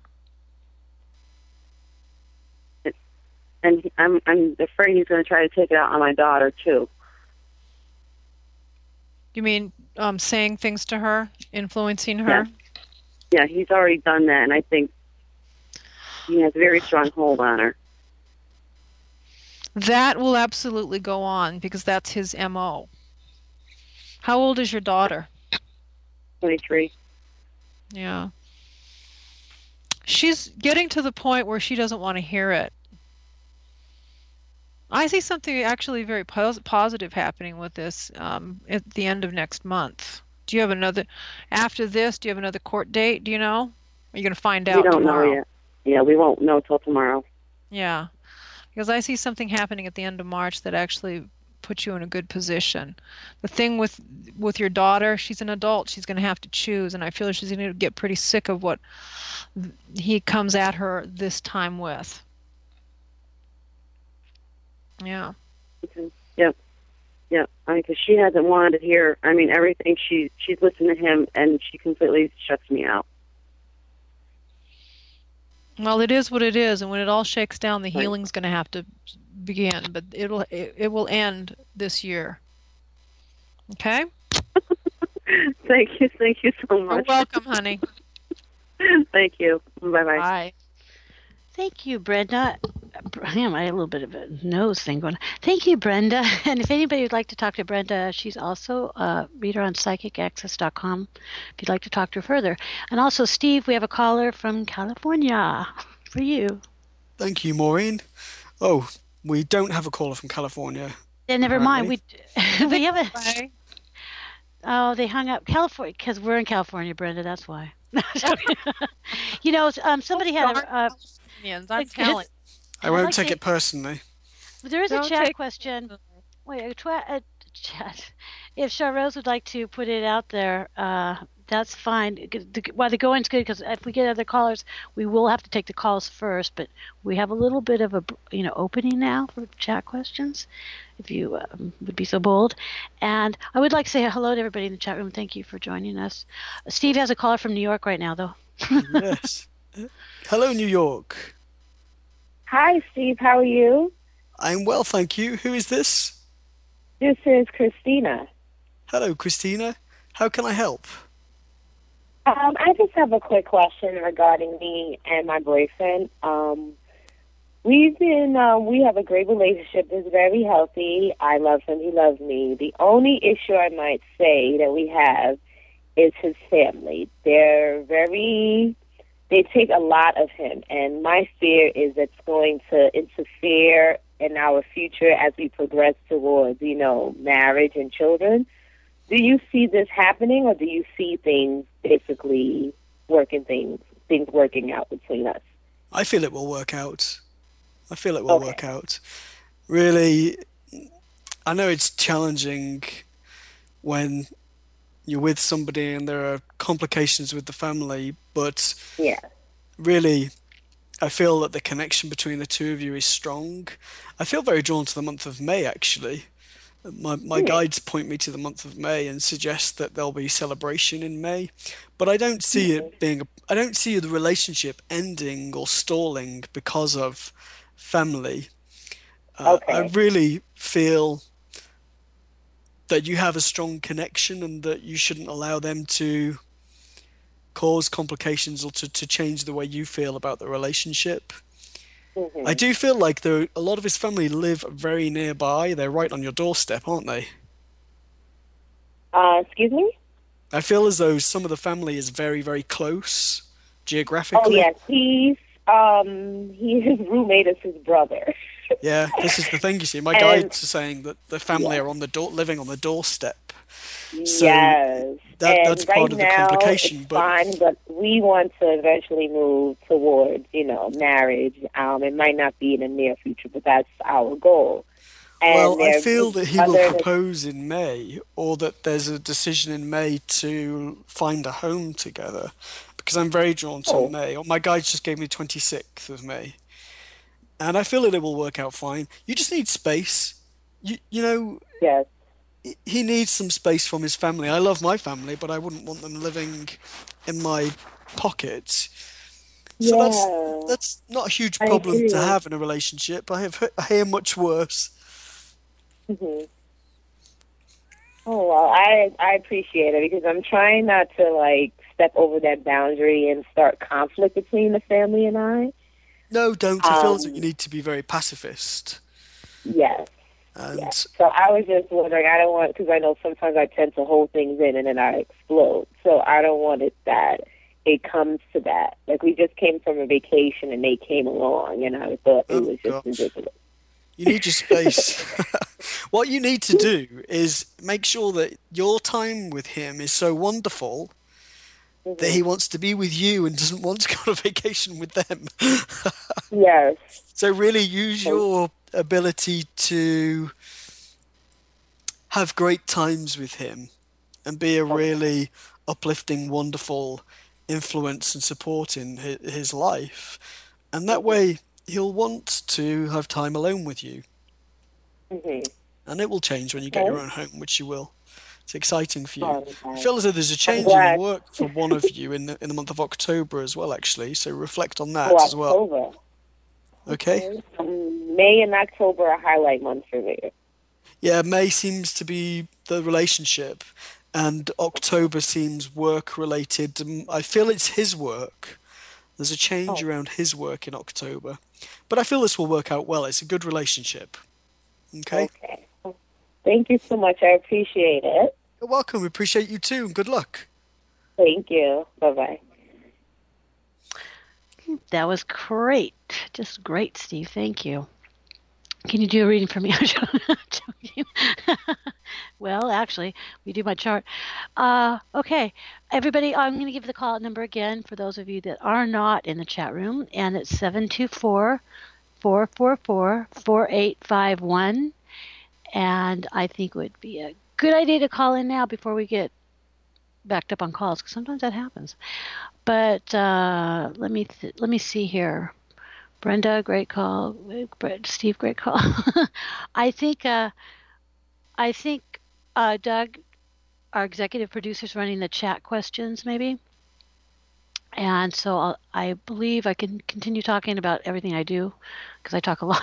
And he- I'm, I'm afraid he's going to try to take it out on my daughter too. You mean um, saying things to her, influencing her? Yeah, he's already done that, and I think he has a very strong hold on her. That will absolutely go on because that's his M O. How old is your daughter? twenty-three. Yeah. She's getting to the point where she doesn't want to hear it. I see something actually very pos- positive happening with this um, at the end of next month. Do you have another, after this, do you have another court date? Do you know? Are you going to find out We don't tomorrow? know yet. Yeah, we won't know till tomorrow. Yeah. Because I see something happening at the end of March that actually puts you in a good position. The thing with with your daughter, she's an adult. She's going to have to choose, and I feel she's going to get pretty sick of what he comes at her this time with. Yeah. Okay. Yep. Yep. I mean, because she hasn't wanted to hear. I mean, everything she she's listened to him, and she completely shuts me out. Well, it is what it is, and when it all shakes down, the Right. healing's going to have to begin, but it'll it, it will end this year. Okay? Thank you. Thank you so You're much. welcome, honey. Thank you. Bye bye. Bye. Thank you, Brenda. Damn, I had a little bit of a nose thing going on. Thank you, Brenda. And if anybody would like to talk to Brenda, she's also a reader on psychic access dot com if you'd like to talk to her further. And also, Steve, we have a caller from California for you. Thank you, Maureen. Oh, we don't have a caller from California. Yeah, never mind. We we have a. Bye. Oh, they hung up California because we're in California, Brenda. That's why. You know, um, somebody had a. Uh, Opinions, I'm It's- telling. I won't like take to- it personally. there is a Don't chat take- question. Wait, a, twa- a chat. If Charrose would like to put it out there, uh, that's fine. The- While the going's good, because if we get other callers, we will have to take the calls first. But we have a little bit of a you know opening now for chat questions, if you um, would be so bold. And I would like to say hello to everybody in the chat room. Thank you for joining us. Steve has a caller from New York right now, though. Yes. Hello, New York. Hi, Steve. How are you? I'm well, thank you. Who is this? This is Christina. Hello, Christina. How can I help? Um, I just have a quick question regarding me and my boyfriend. Um, we've been, uh, we have a great relationship. It's very healthy. I love him. He loves me. The only issue I might say that we have is his family. They're very, they take a lot of him. And my fear is it's going to interfere in our future as we progress towards, you know, marriage and children. Do you see this happening, or do you see things basically working things things working out between us? I feel it will work out. I feel it will Okay. work out. Really, I know it's challenging when you're with somebody and there are complications with the family, but Yeah. really, I feel that the connection between the two of you is strong. I feel very drawn to the month of May, actually. My my Hmm. guides point me to the month of May and suggest that there'll be celebration in May, but I don't see it being a, I don't see the relationship ending or stalling because of family. Uh, I Okay. really feel that you have a strong connection and that you shouldn't allow them to cause complications or to, to change the way you feel about the relationship. Mm-hmm. I do feel like there a lot of his family live very nearby. They're right on your doorstep, aren't they? Uh, excuse me? I feel as though some of the family is very, very close Oh, geographically. yes. He's, um, he, his roommate is his brother. Yeah, this is the thing, you see. My And- guides are saying that the family Yeah. are on the door, living on the doorstep. So Yes. that and that's right part of the now, complication. it's But fine, but we want to eventually move towards, you know, marriage. Um, it might not be in the near future, but that's our goal. And well, I there- feel his that he will brother- propose in May, or that there's a decision in May to find a home together, because I'm very drawn to Oh. May. My guides just gave me twenty-sixth of May, and I feel that it will work out fine. You just need space. You you know, Yes. he needs some space from his family. I love my family, but I wouldn't want them living in my pocket. So Yeah. that's that's not a huge I problem to agree. have in a relationship. I have I hear much worse. hmm Oh, well, I I appreciate it because I'm trying not to, like, step over that boundary and start conflict between the family and I. No, don't. I feel as though Um, you need to be very pacifist. Yes. And Yes. So I was just wondering, I don't want, because I know sometimes I tend to hold things in and then I explode. So I don't want it that it comes to that. Like, we just came from a vacation and they came along and I thought it Oh, was just gosh. ridiculous. you need your space. What you need to do is make sure that your time with him is so wonderful that he wants to be with you and doesn't want to go on a vacation with them. Yes. So really use your ability to have great times with him and be a really uplifting, wonderful influence and support in hi- his life. And that way he'll want to have time alone with you. Mm-hmm. And it will change when you get your Okay. own home, which you will. It's exciting for you. Oh, I okay. feel as though there's a change glad. in work for one of you in the in the month of October as well, actually. So reflect on that Oh, as well. October. Okay? Um, May and October are highlight months for me. Yeah, May seems to be the relationship, and October seems work related. Um, I feel it's his work. There's a change Oh. around his work in October. But I feel this will work out well. It's a good relationship. Okay? Okay. Thank you so much. I appreciate it. You're welcome. We appreciate you too, and good luck. Thank you. Bye-bye. That was great. Just great, Steve. Thank you. Can you do a reading for me? I'm joking. Well, actually, we do my chart. Uh, okay, everybody, I'm going to give the call number again for those of you that are not in the chat room, and it's seven two four, four four four, four eight five one. And I think it would be a good idea to call in now before we get backed up on calls because sometimes that happens. But uh, let me th- let me see here. Brenda, great call. Steve, great call. I think uh, I think uh, Doug, our executive producer, is running the chat questions, maybe. And so I'll, I believe I can continue talking about everything I do because I talk a lot.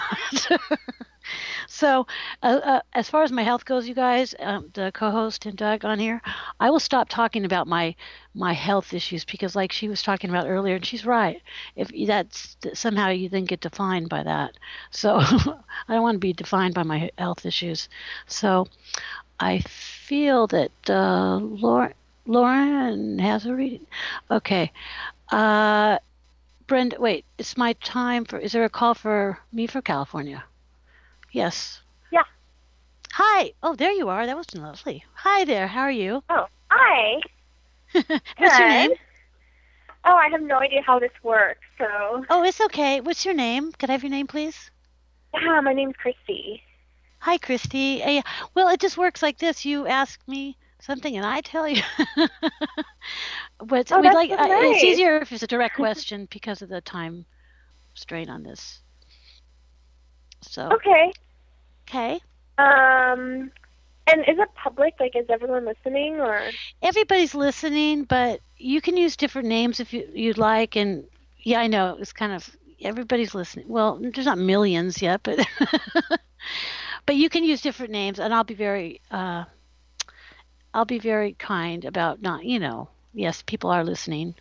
So, uh, uh, as far as my health goes, you guys, um, the co-host and Doug on here, I will stop talking about my my health issues because, like she was talking about earlier, and she's right. If that's somehow you then get defined by that, so I don't want to be defined by my health issues. So, I feel that uh, Lauren, Lauren has a reading. Okay, uh, Brenda, wait, it's my time for. Is there a call for me for California? Yes. Yeah. Hi. Oh, there you are. That was lovely. Hi there. How are you? Oh, hi. What's Good. your name? Oh, I have no idea how this works, so. Oh, it's okay. What's your name? Could I have your name, please? Yeah, my name's Christy. Hi, Christy. Hey, well, it just works like this. You ask me something, and I tell you. But Oh, we'd that's like. so Uh, it's nice. easier if it's a direct question because of the time strain on this. So. Okay. Okay. Um, and is it public? Like, is everyone listening, or? Everybody's listening, but you can use different names if you, you'd like. And yeah, I know it's kind of everybody's listening. Well, there's not millions yet, but but you can use different names, and I'll be very uh, I'll be very kind about not, you know. Yes, people are listening.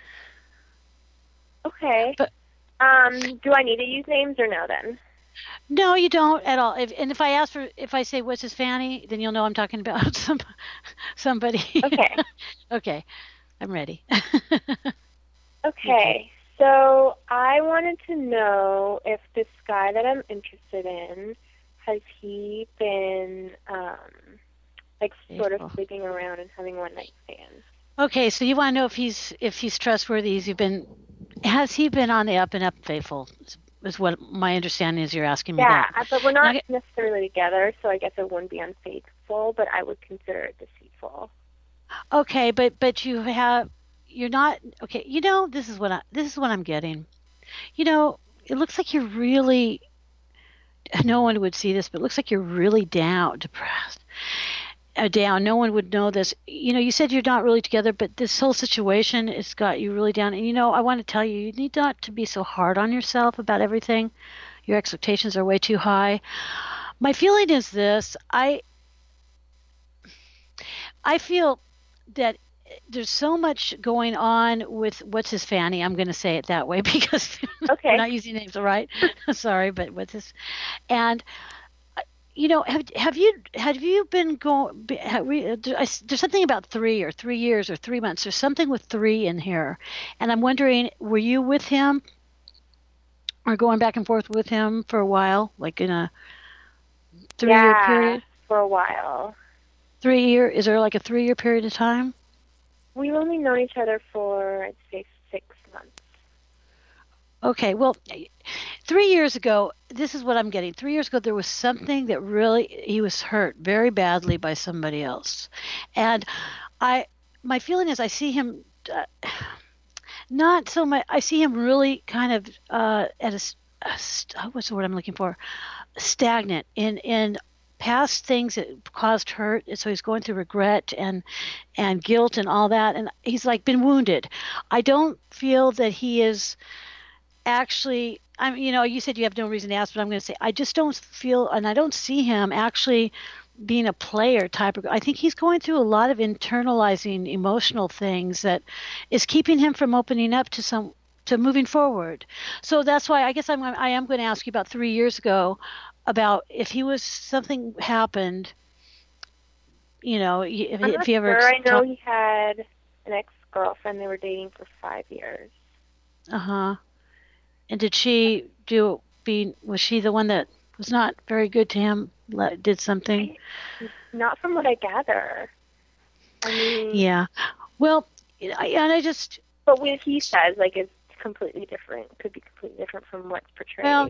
Okay. But um, do I need to use names or no then? No, you don't at all. If, and if I ask for, if I say what's his Fanny, then you'll know I'm talking about some somebody. Okay. Okay, I'm ready. Okay. So I wanted to know if this guy that I'm interested in, has he been um, like sort of Faithful. sleeping around and having one night stands? Okay, so you want to know if he's if he's trustworthy? Has he been has he been on the up and up, faithful? Is, is what my understanding is. You're asking me Yeah, that. but we're not Okay. necessarily together, so I guess it wouldn't be unfaithful, but I would consider it deceitful. Okay, but but you have you're not okay. You know this is what I this is what I'm getting. You know, it looks like you're really. No one would see this, but it looks like you're really down, depressed. Uh, down. No one would know this. You know, you said you're not really together, but this whole situation has got you really down. And you know, I want to tell you, you need not to be so hard on yourself about everything. Your expectations are way too high. My feeling is this: I, I feel that there's so much going on with what's his Fanny. I'm going to say it that way because Okay. we're not using names, all right? Sorry, but what's his? And you know, have have you have you been going? Have we, there's something about three or three years or three months. There's something with three in here, and I'm wondering, were you with him or going back and forth with him for a while, like in a three-year yeah, period? for a while. Three year? Is there like a three-year period of time? We've only known each other for, I'd say, six months. Okay, well, three years ago, this is what I'm getting. Three years ago, there was something that really, he was hurt very badly by somebody else. And I, my feeling is I see him, uh, not so much, I see him really kind of uh, at a, a, what's the word I'm looking for? Stagnant in, in past things that caused hurt. And so he's going through regret and, and guilt and all that. And he's like been wounded. I don't feel that he is actually, I'm, you know, you said you have no reason to ask, but I'm going to say I just don't feel, and I don't see him actually being a player type of. I think he's going through a lot of internalizing emotional things that is keeping him from opening up to some to moving forward. So that's why I guess I'm I am going to ask you about three years ago about if he was something happened. You know, if, I'm if not he ever. sure. I know talk- he had an ex-girlfriend. They were dating for five years. Uh huh. And did she do be was she the one that was not very good to him? Let, did something? Not from what I gather. I mean, Yeah. Well, I, and I just but what he says, like, is completely different. Could be completely different from what's portrayed. well,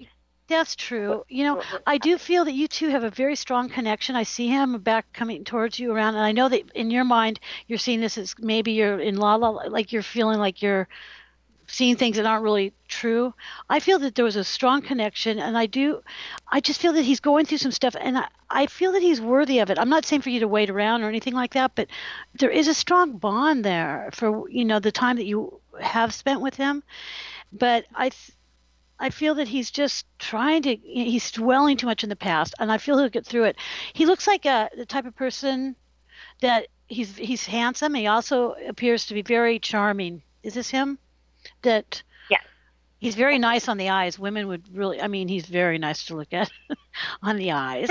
That's true. You know, I do feel that you two have a very strong connection. I see him back coming towards you around, and I know that in your mind you're seeing this as maybe you're in la la, like you're feeling like you're seeing things that aren't really true. I feel that there was a strong connection, and I do, I just feel that he's going through some stuff, and I, I feel that he's worthy of it. I'm not saying for you to wait around or anything like that, but there is a strong bond there for, you know, the time that you have spent with him. But I, th- I feel that he's just trying to, he's dwelling too much in the past, and I feel he'll get through it. He looks like a, the type of person that he's, he's handsome. He also appears to be very charming. Is this him? That Yes. he's very nice on the eyes. Women would really, I mean, he's very nice to look at on the eyes.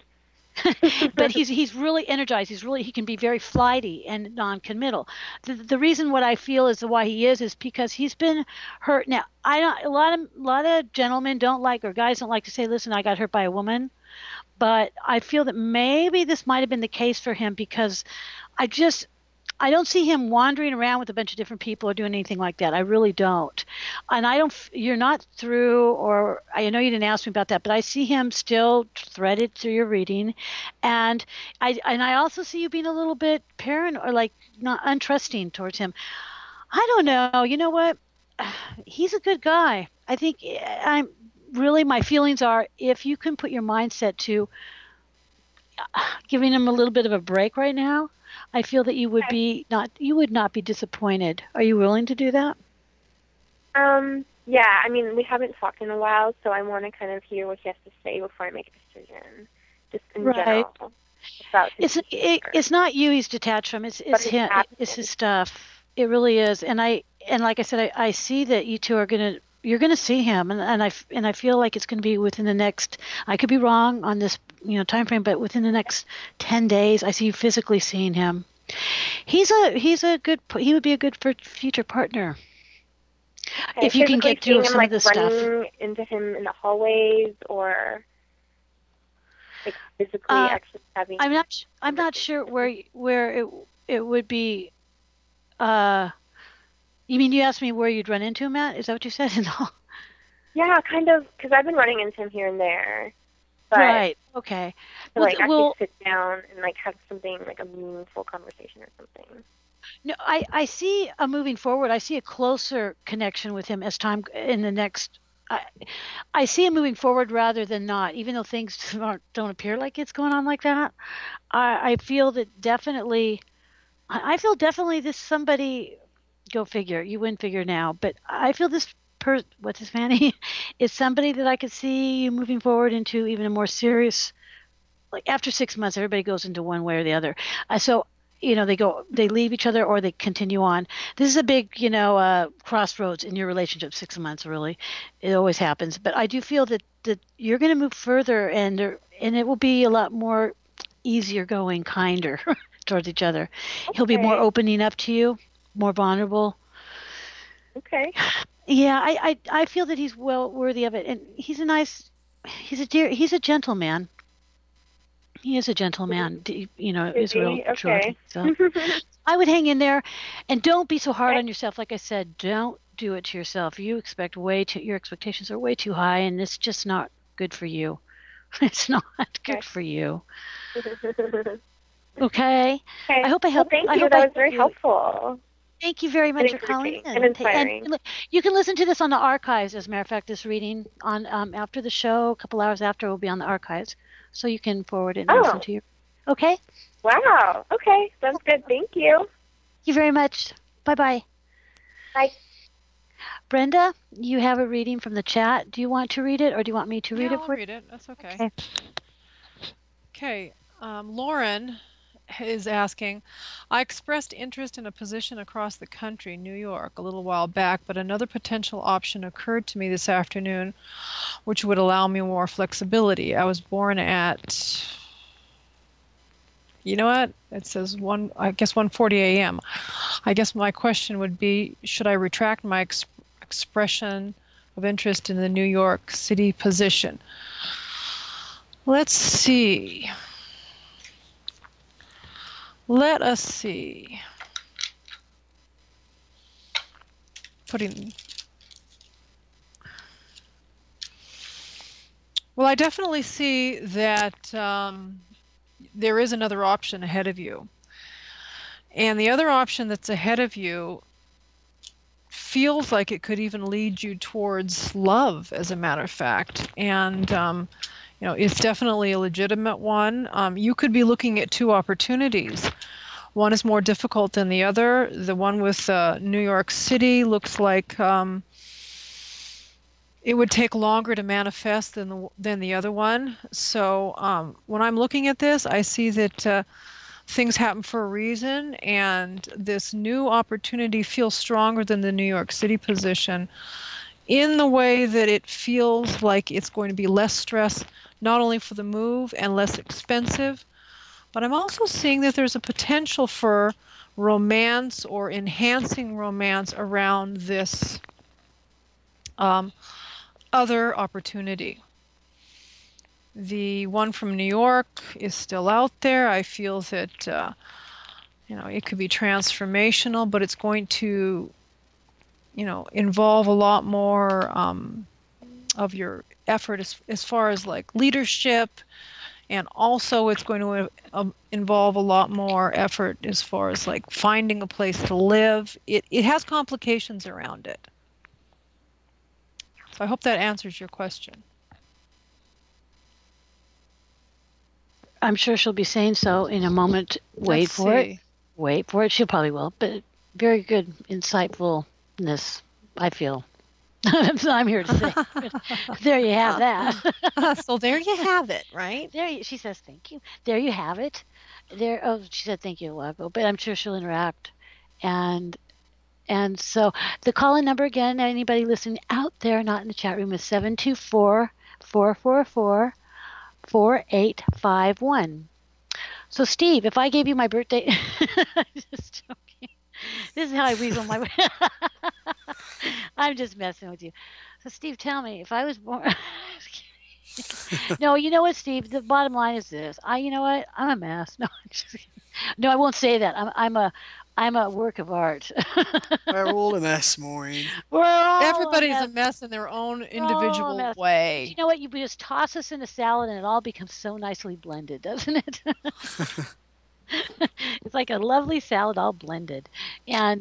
But he's he's really energized. He's really he can be very flighty and non-committal. The, the reason what I feel is why he is is because he's been hurt. Now I don't. A lot of a lot of gentlemen don't like, or guys don't like to say, "Listen, I got hurt by a woman." But I feel that maybe this might have been the case for him because I just I don't see him wandering around with a bunch of different people or doing anything like that. I really don't. And I don't, you're not through, or I know you didn't ask me about that, but I see him still threaded through your reading. And I, and I also see you being a little bit paranoid or like not untrusting towards him. I don't know. You know what? He's a good guy. I think I'm really, my feelings are if you can put your mindset to giving him a little bit of a break right now, I feel that you would be not you would not be disappointed. Are you willing to do that? Um, yeah, I mean, we haven't talked in a while, so I want to kind of hear what he has to say before I make a decision, just in right. general. About his it's it, it's not you he's detached from. It's it's him. It's his stuff. It really is. And I and like I said, I, I see that you two are gonna you're gonna see him, and, and I and I feel like it's gonna be within the next. I could be wrong on this, you know, time frame, but within the next ten days, I see you physically seeing him. He's a he's a good he would be a good for future partner. Okay, if you can get through him, some like, of the running stuff. Into him in the hallways, or like physically Uh, actually having. I'm not I'm not sure where where it it would be. Uh, you mean you asked me where you'd run into him at? Is that what you said? No. Yeah, kind of, because I've been running into him here and there. But Right. Okay. to, Well, like actually well, sit down and like have something like a meaningful conversation or something. no, I, I see a moving forward. I see a closer connection with him as time in the next. I, I see him moving forward rather than not, even though things aren't, don't appear like it's going on like that. I, I feel that definitely. I I feel definitely this somebody. Go figure. You wouldn't figure now, but I feel this per. What's his Fanny? Is somebody that I could see you moving forward into even a more serious. Like after six months, everybody goes into one way or the other. Uh, so you know they go they leave each other or they continue on. This is a big you know uh, crossroads in your relationship. Six months really, it always happens. But I do feel that that you're going to move further and there, and it will be a lot more easier going, kinder towards each other. He'll be more Okay. opening up to you, more vulnerable. Okay. Yeah, I, I I feel that he's well worthy of it, and he's a nice, he's a dear, he's a gentleman. He is a gentleman, d- you know, Is he? Israel Okay. Jordan. So I would hang in there, and don't be so hard on yourself. Like I said, don't do it to yourself. You expect way too, your expectations are way too high, and it's just not good for you. It's not good Okay. for you. Okay. Okay. I hope I Well, helped. thank I you. hope That I was very you- helpful. Thank you very much And for calling encouraging in. and Ta- inspiring. look, you can listen to this on the archives. As a matter of fact, this reading on um, after the show, a couple hours after, will be on the archives, so you can forward it and Oh. listen to your. Okay. Wow. Okay. Sounds good. Thank you. Thank you very much. Bye bye. Bye. Brenda, you have a reading from the chat. Do you want to read it, or do you want me to read yeah, it I'll for read it. That's okay. Okay. Okay. Um, Lauren is asking, I expressed interest in a position across the country, New York, a little while back, but another potential option occurred to me this afternoon, which would allow me more flexibility. I was born at, you know what? It says one, I guess one forty a m I guess my question would be, should I retract my ex- expression of interest in the New York City position? Let's see. Let us see. Putting. Well, I definitely see that um, there is another option ahead of you. And the other option that's ahead of you feels like it could even lead you towards love, as a matter of fact. And, um, you know, it's definitely a legitimate one. Um, you could be looking at two opportunities. One is more difficult than the other. The one with uh, New York City looks like um, it would take longer to manifest than the, than the other one. So um, when I'm looking at this, I see that uh, things happen for a reason, and this new opportunity feels stronger than the New York City position in the way that it feels like it's going to be less stress, not only for the move and less expensive, but I'm also seeing that there's a potential for romance or enhancing romance around this um, other opportunity. The one from New York is still out there. I feel that uh, you know, it could be transformational, but it's going to, you know, involve a lot more um, of your effort as, as far as like leadership, and also it's going to uh, involve a lot more effort as far as like finding a place to live. It it has complications around it. So I hope that answers your question. I'm sure she'll be saying so in a moment. Wait Let's for see. it. Wait for it. She probably will. But very good insightfulness, I feel. I'm here to say. There you have that. So there you have it, right? There you, she says thank you. There you have it. There. Oh, she said thank you a while ago, but I'm sure she'll interact. And and so the call-in number again, anybody listening out there, not in the chat room, is seven two four, four four four, four eight five one. So Steve, if I gave you my birthday, I'm just joking. This is how I weasel my. I'm just messing with you. So Steve, tell me, if I was born. No, you know what, Steve? The bottom line is this. I, you know what? I'm a mess. No, I'm just kidding. No, I won't say that. I'm, I'm a, I'm a work of art. We're all a mess, Maureen. We're all Everybody's a a mess. mess in their own We're all a individual mess. way. You know what? You just toss us in a salad, and it all becomes so nicely blended, doesn't it? It's like a lovely salad all blended. And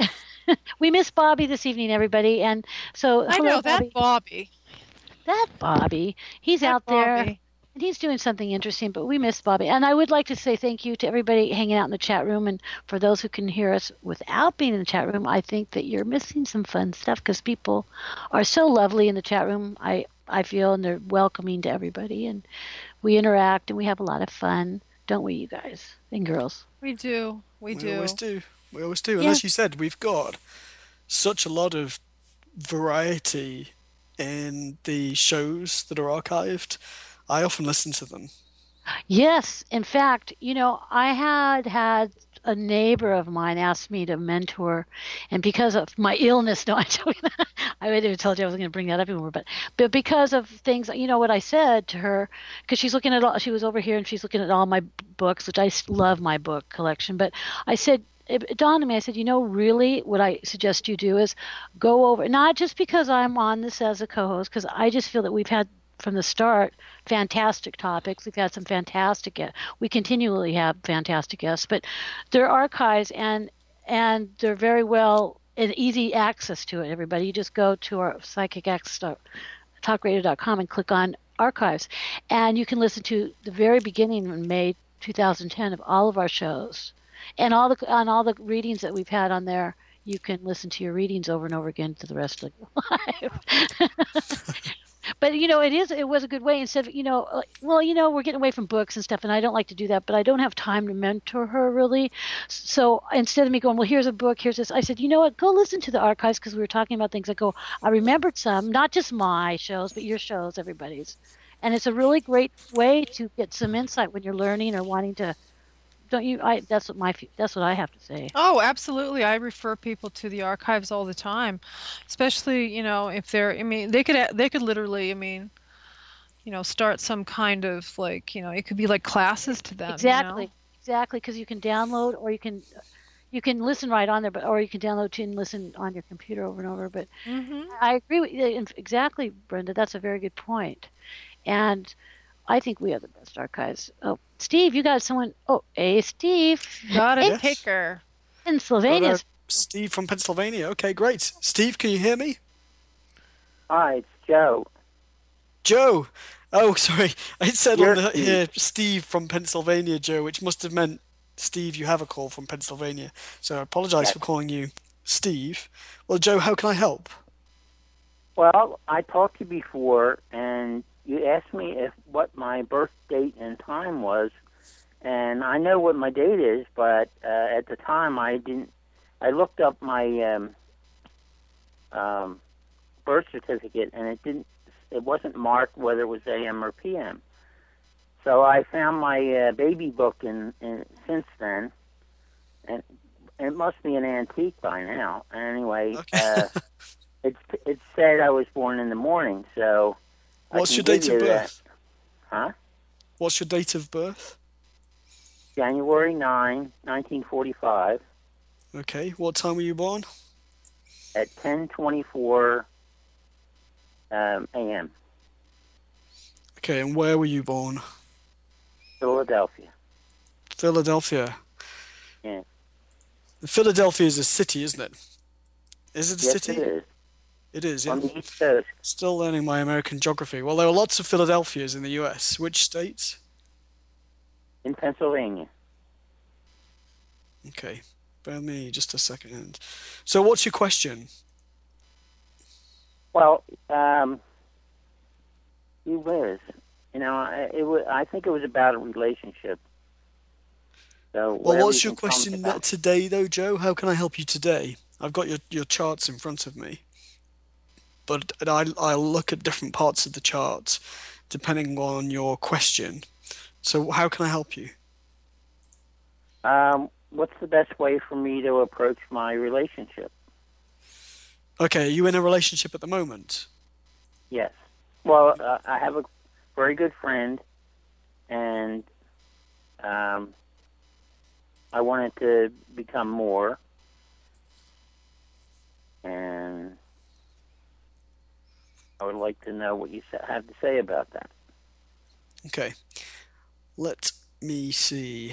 we miss Bobby this evening, everybody. And so I hello, know that Bobby. Bobby. That Bobby. He's That out there. Bobby. And he's doing something interesting, but we miss Bobby. And I would like to say thank you to everybody hanging out in the chat room. And for those who can hear us without being in the chat room, I think that you're missing some fun stuff because people are so lovely in the chat room, I, I feel, and they're welcoming to everybody. And we interact and we have a lot of fun, don't we, you guys and girls? We do. We, We do. always do. We always do. And Yeah. as you said, we've got such a lot of variety in the shows that are archived. I often listen to them. Yes. In fact, you know, I had had a neighbor of mine ask me to mentor, and because of my illness, no, I told I would have told you I was going to bring that up anymore, but but because of things, you know, what I said to her, because she's looking at all, she was over here and she's looking at all my books, which I s- love my book collection, but I said, it it dawned on me, I said, you know, really, what I suggest you do is go over, not just because I'm on this as a co-host, because I just feel that we've had from the start fantastic topics. We've had some fantastic guests. We continually have fantastic guests, but they're archives and and they're very well and easy access to it. Everybody, you just go to our psychic access talk radio dot com and click on archives, and you can listen to the very beginning in May two thousand ten of all of our shows, and all the on all the readings that we've had on there. You can listen to your readings over and over again to the rest of your life. But you know, it is it was a good way instead of, you know, uh, well, you know, we're getting away from books and stuff, and I don't like to do that, but I don't have time to mentor her really. So instead of me going, well, here's a book, here's this, I said, you know what, go listen to the archives, because we were talking about things. I go, I remembered some, not just my shows, but your shows, everybody's, and it's a really great way to get some insight when you're learning or wanting to. Don't you? I that's what my that's what I have to say. Oh, absolutely. I refer people to the archives all the time, especially, you know, if they're, I mean, they could, they could literally, I mean, you know, start some kind of like, you know, it could be like classes to them. Exactly, You know? exactly, because you can download or you can you can listen right on there, but or you can download to and listen on your computer over and over. But Mm-hmm. I agree with you exactly, Brenda. That's a very good point. And I think we have the best archives. Oh, Steve, you got someone. Oh, hey, Steve. Got a Hey, Yes. picker. Pennsylvania. Got, uh, Steve from Pennsylvania. Okay, great. Steve, can you hear me? Hi, it's Joe. Joe. Oh, sorry. I said You're on the, Steve. here Steve from Pennsylvania, Joe, which must have meant Steve, you have a call from Pennsylvania. So I apologize Yes. for calling you Steve. Well, Joe, how can I help? Well, I talked to you before, and you asked me if what my birth date and time was, and I know what my date is, but uh, at the time I didn't. I looked up my um, um, birth certificate, and it didn't. It wasn't marked whether it was A M or P M. So I found my uh, baby book in, in since then, and it must be an antique by now. Anyway, Okay. uh, it it said I was born in the morning. So I What's can your give date of you that. birth? Huh? What's your date of birth? January ninth, nineteen forty-five, Okay. What time were you born? at ten twenty-four um, a m. Okay, and where were you born? Philadelphia. Philadelphia. Yeah. Philadelphia is a city, isn't it? Is it a Yes, city? it is. It is, yeah. On the East Coast. Still learning my American geography. Well, there are lots of Philadelphias in the U S. Which states? In Pennsylvania. Okay. Bear with me just a second. So what's your question? Well, um, he was. You know, I- it was, I think it was about a relationship. So Well, whatever what's you your can tell me question about- today, though, Joe? How can I help you today? I've got your, your charts in front of me. But I, I'll look at different parts of the charts depending on your question. So how can I help you? Um, what's the best way for me to approach my relationship? Okay, are you in a relationship at the moment? Yes. Well, uh, I have a very good friend, and um, I wanted to become more, and I would like to know what you sa- have to say about that. Okay. Let me see.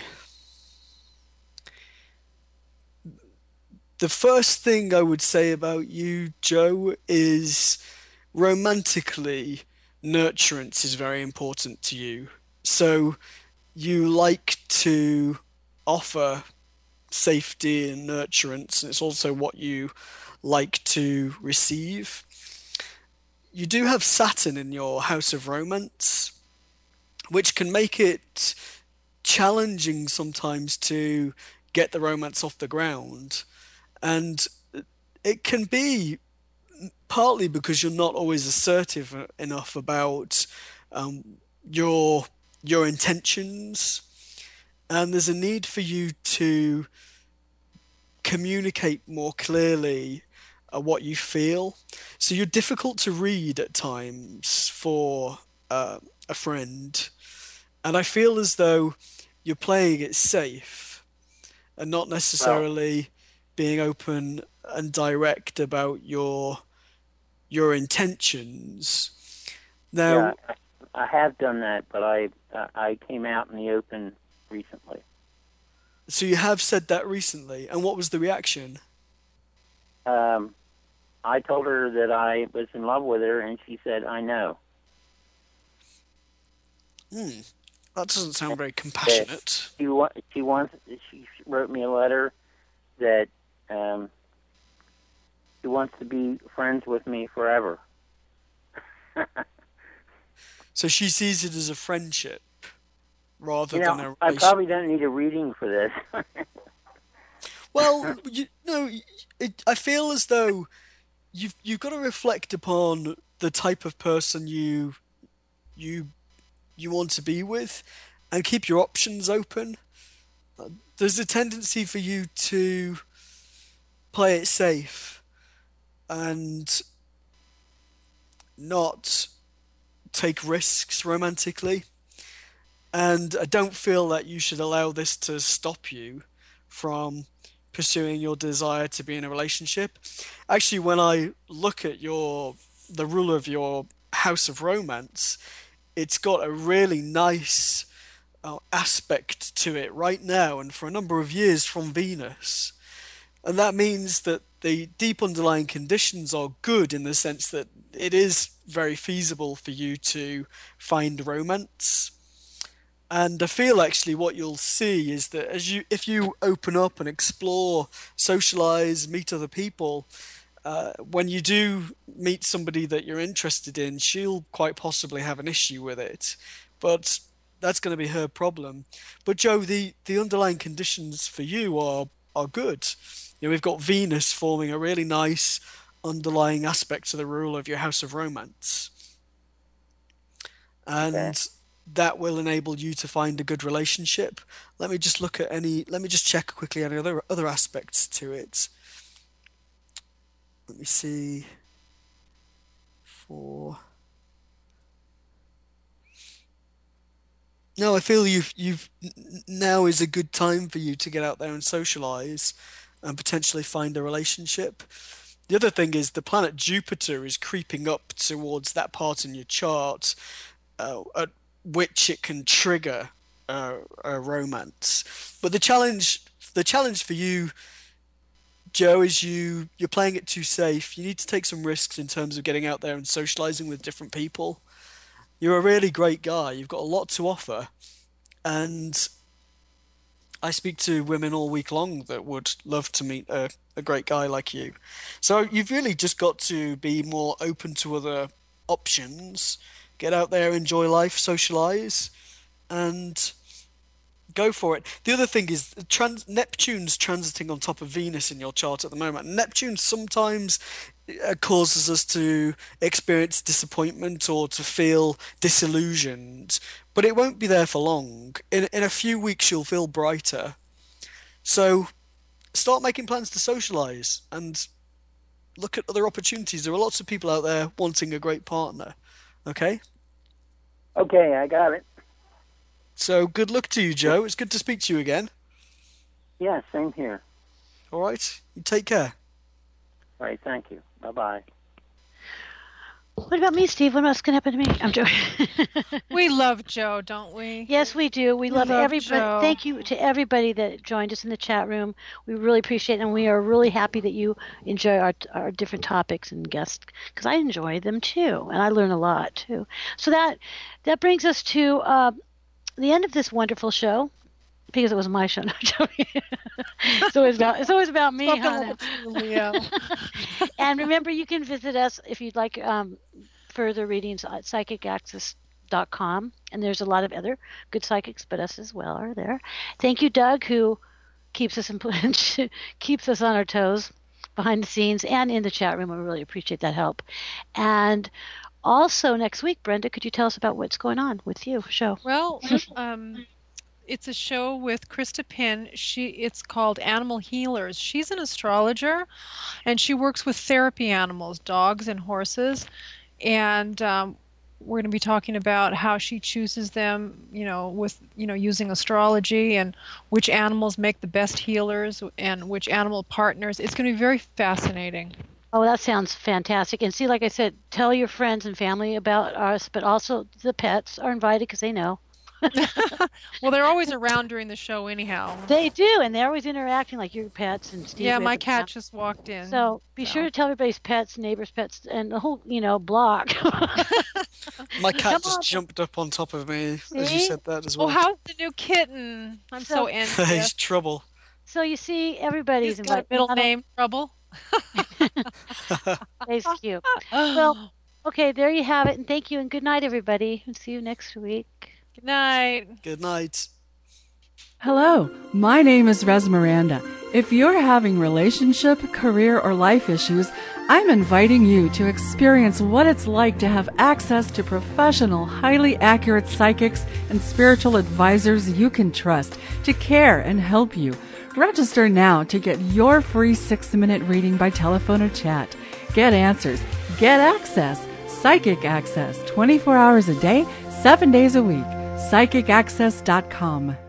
The first thing I would say about you, Joe, is romantically, nurturance is very important to you. So you like to offer safety and nurturance, and it's also what you like to receive. You do have Saturn in your house of romance, which can make it challenging sometimes to get the romance off the ground. And it can be partly because you're not always assertive enough about um, your your intentions, and there's a need for you to communicate more clearly uh, what you feel. So you're difficult to read at times for uh, a friend, and I feel as though you're playing it safe and not necessarily being open and direct about your your intentions. Now, Yeah, I, I have done that, but I uh, I came out in the open recently. so you have said that recently, and what was the reaction? Um, I told her that I was in love with her, and she said, "I know." Hmm, that doesn't sound very compassionate. She wa- she wants. She wrote me a letter that um, she wants to be friends with me forever. So she sees it as a friendship rather You than a know, I relationship. probably don't need a reading for this. Well, you know, it, I feel as though you've you've got to reflect upon the type of person you you you want to be with, and keep your options open. Uh, There's a tendency for you to play it safe and not take risks romantically. And I don't feel that you should allow this to stop you from pursuing your desire to be in a relationship. Actually, when I look at your the ruler of your house of romance, it's got a really nice uh, aspect to it right now and for a number of years from Venus. And that means that the deep underlying conditions are good in the sense that it is very feasible for you to find romance. And I feel actually what you'll see is that as you, if you open up and explore, socialize, meet other people, uh, when you do meet somebody that you're interested in, she'll quite possibly have an issue with it. But that's going to be her problem. But Joe, the, the underlying conditions for you are, are good. You know, we've got Venus forming a really nice underlying aspect to the rule of your house of romance. And okay. that will enable you to find a good relationship. Let me just look at any, let me just check quickly any other, other aspects to it. Let me see. For... No, I feel you've, you've, now is a good time for you to get out there and socialize and potentially find a relationship. The other thing is the planet Jupiter is creeping up towards that part in your chart uh, at which it can trigger uh, a romance. But the challenge, the challenge for you, Joe, is you you're playing it too safe. You need to take some risks in terms of getting out there and socializing with different people. You're a really great guy. You've got a lot to offer, and I speak to women all week long that would love to meet a, a great guy like you. So you've really just got to be more open to other options. Get out there, enjoy life, socialize, and go for it. The other thing is trans- Neptune's transiting on top of Venus in your chart at the moment. Neptune sometimes uh, causes us to experience disappointment or to feel disillusioned, but it won't be there for long. In in a few weeks, you'll feel brighter. So start making plans to socialize and look at other opportunities. There are lots of people out there wanting a great partner. Okay? Okay, I got it. So good luck to you, Joe. It's good to speak to you again. Yeah, same here. All right. You take care. All right, thank you. Bye-bye. What about me, Steve? What else can happen to me? I'm joking. We love Joe, don't we? Yes, we do. We, we love, love everybody. Joe. Thank you to everybody that joined us in the chat room. We really appreciate it, and we are really happy that you enjoy our our different topics and guests, because I enjoy them too, and I learn a lot too. So that that brings us to uh, the end of this wonderful show, because it was my show. Not joking. it's always about it's always about me, Hannah. Leo. And remember, you can visit us if you'd like um, further readings at psychic access dot com, and there's a lot of other good psychics, but us as well are there. Thank you, Doug, who keeps us in, keeps us on our toes behind the scenes and in the chat room. We really appreciate that help. And also next week, Brenda, could you tell us about what's going on with you show? Well, um, it's a show with Krista Pinn. She it's called Animal Healers. She's an astrologer, and she works with therapy animals, dogs and horses. And um, we're going to be talking about how she chooses them, you know, with you know using astrology, and which animals make the best healers and which animal partners. It's going to be very fascinating. Oh, that sounds fantastic. And see, like I said, tell your friends and family about us, but also the pets are invited because they know. Well, they're always around during the show anyhow. They do, and they're always interacting like your pets and Steve. Yeah, my cat just walked in. So be so. sure to tell everybody's pets, neighbors' pets, and the whole, you know, block. My cat just jumped up on top of me See? as you said that as well. Oh, how's the new kitten? I'm so, so envious. He's Trouble. So you see, everybody's He's got a middle name, Trouble. He's cute. Well, okay, there you have it, and thank you, and good night, everybody, and see you next week. Good night. Good night. Hello, my name is Res Miranda. If you're having relationship, career, or life issues, I'm inviting you to experience what it's like to have access to professional, highly accurate psychics and spiritual advisors you can trust to care and help you. Register now to get your free six-minute reading by telephone or chat. Get answers. Get access. Psychic Access, twenty-four hours a day, seven days a week. psychic access dot com.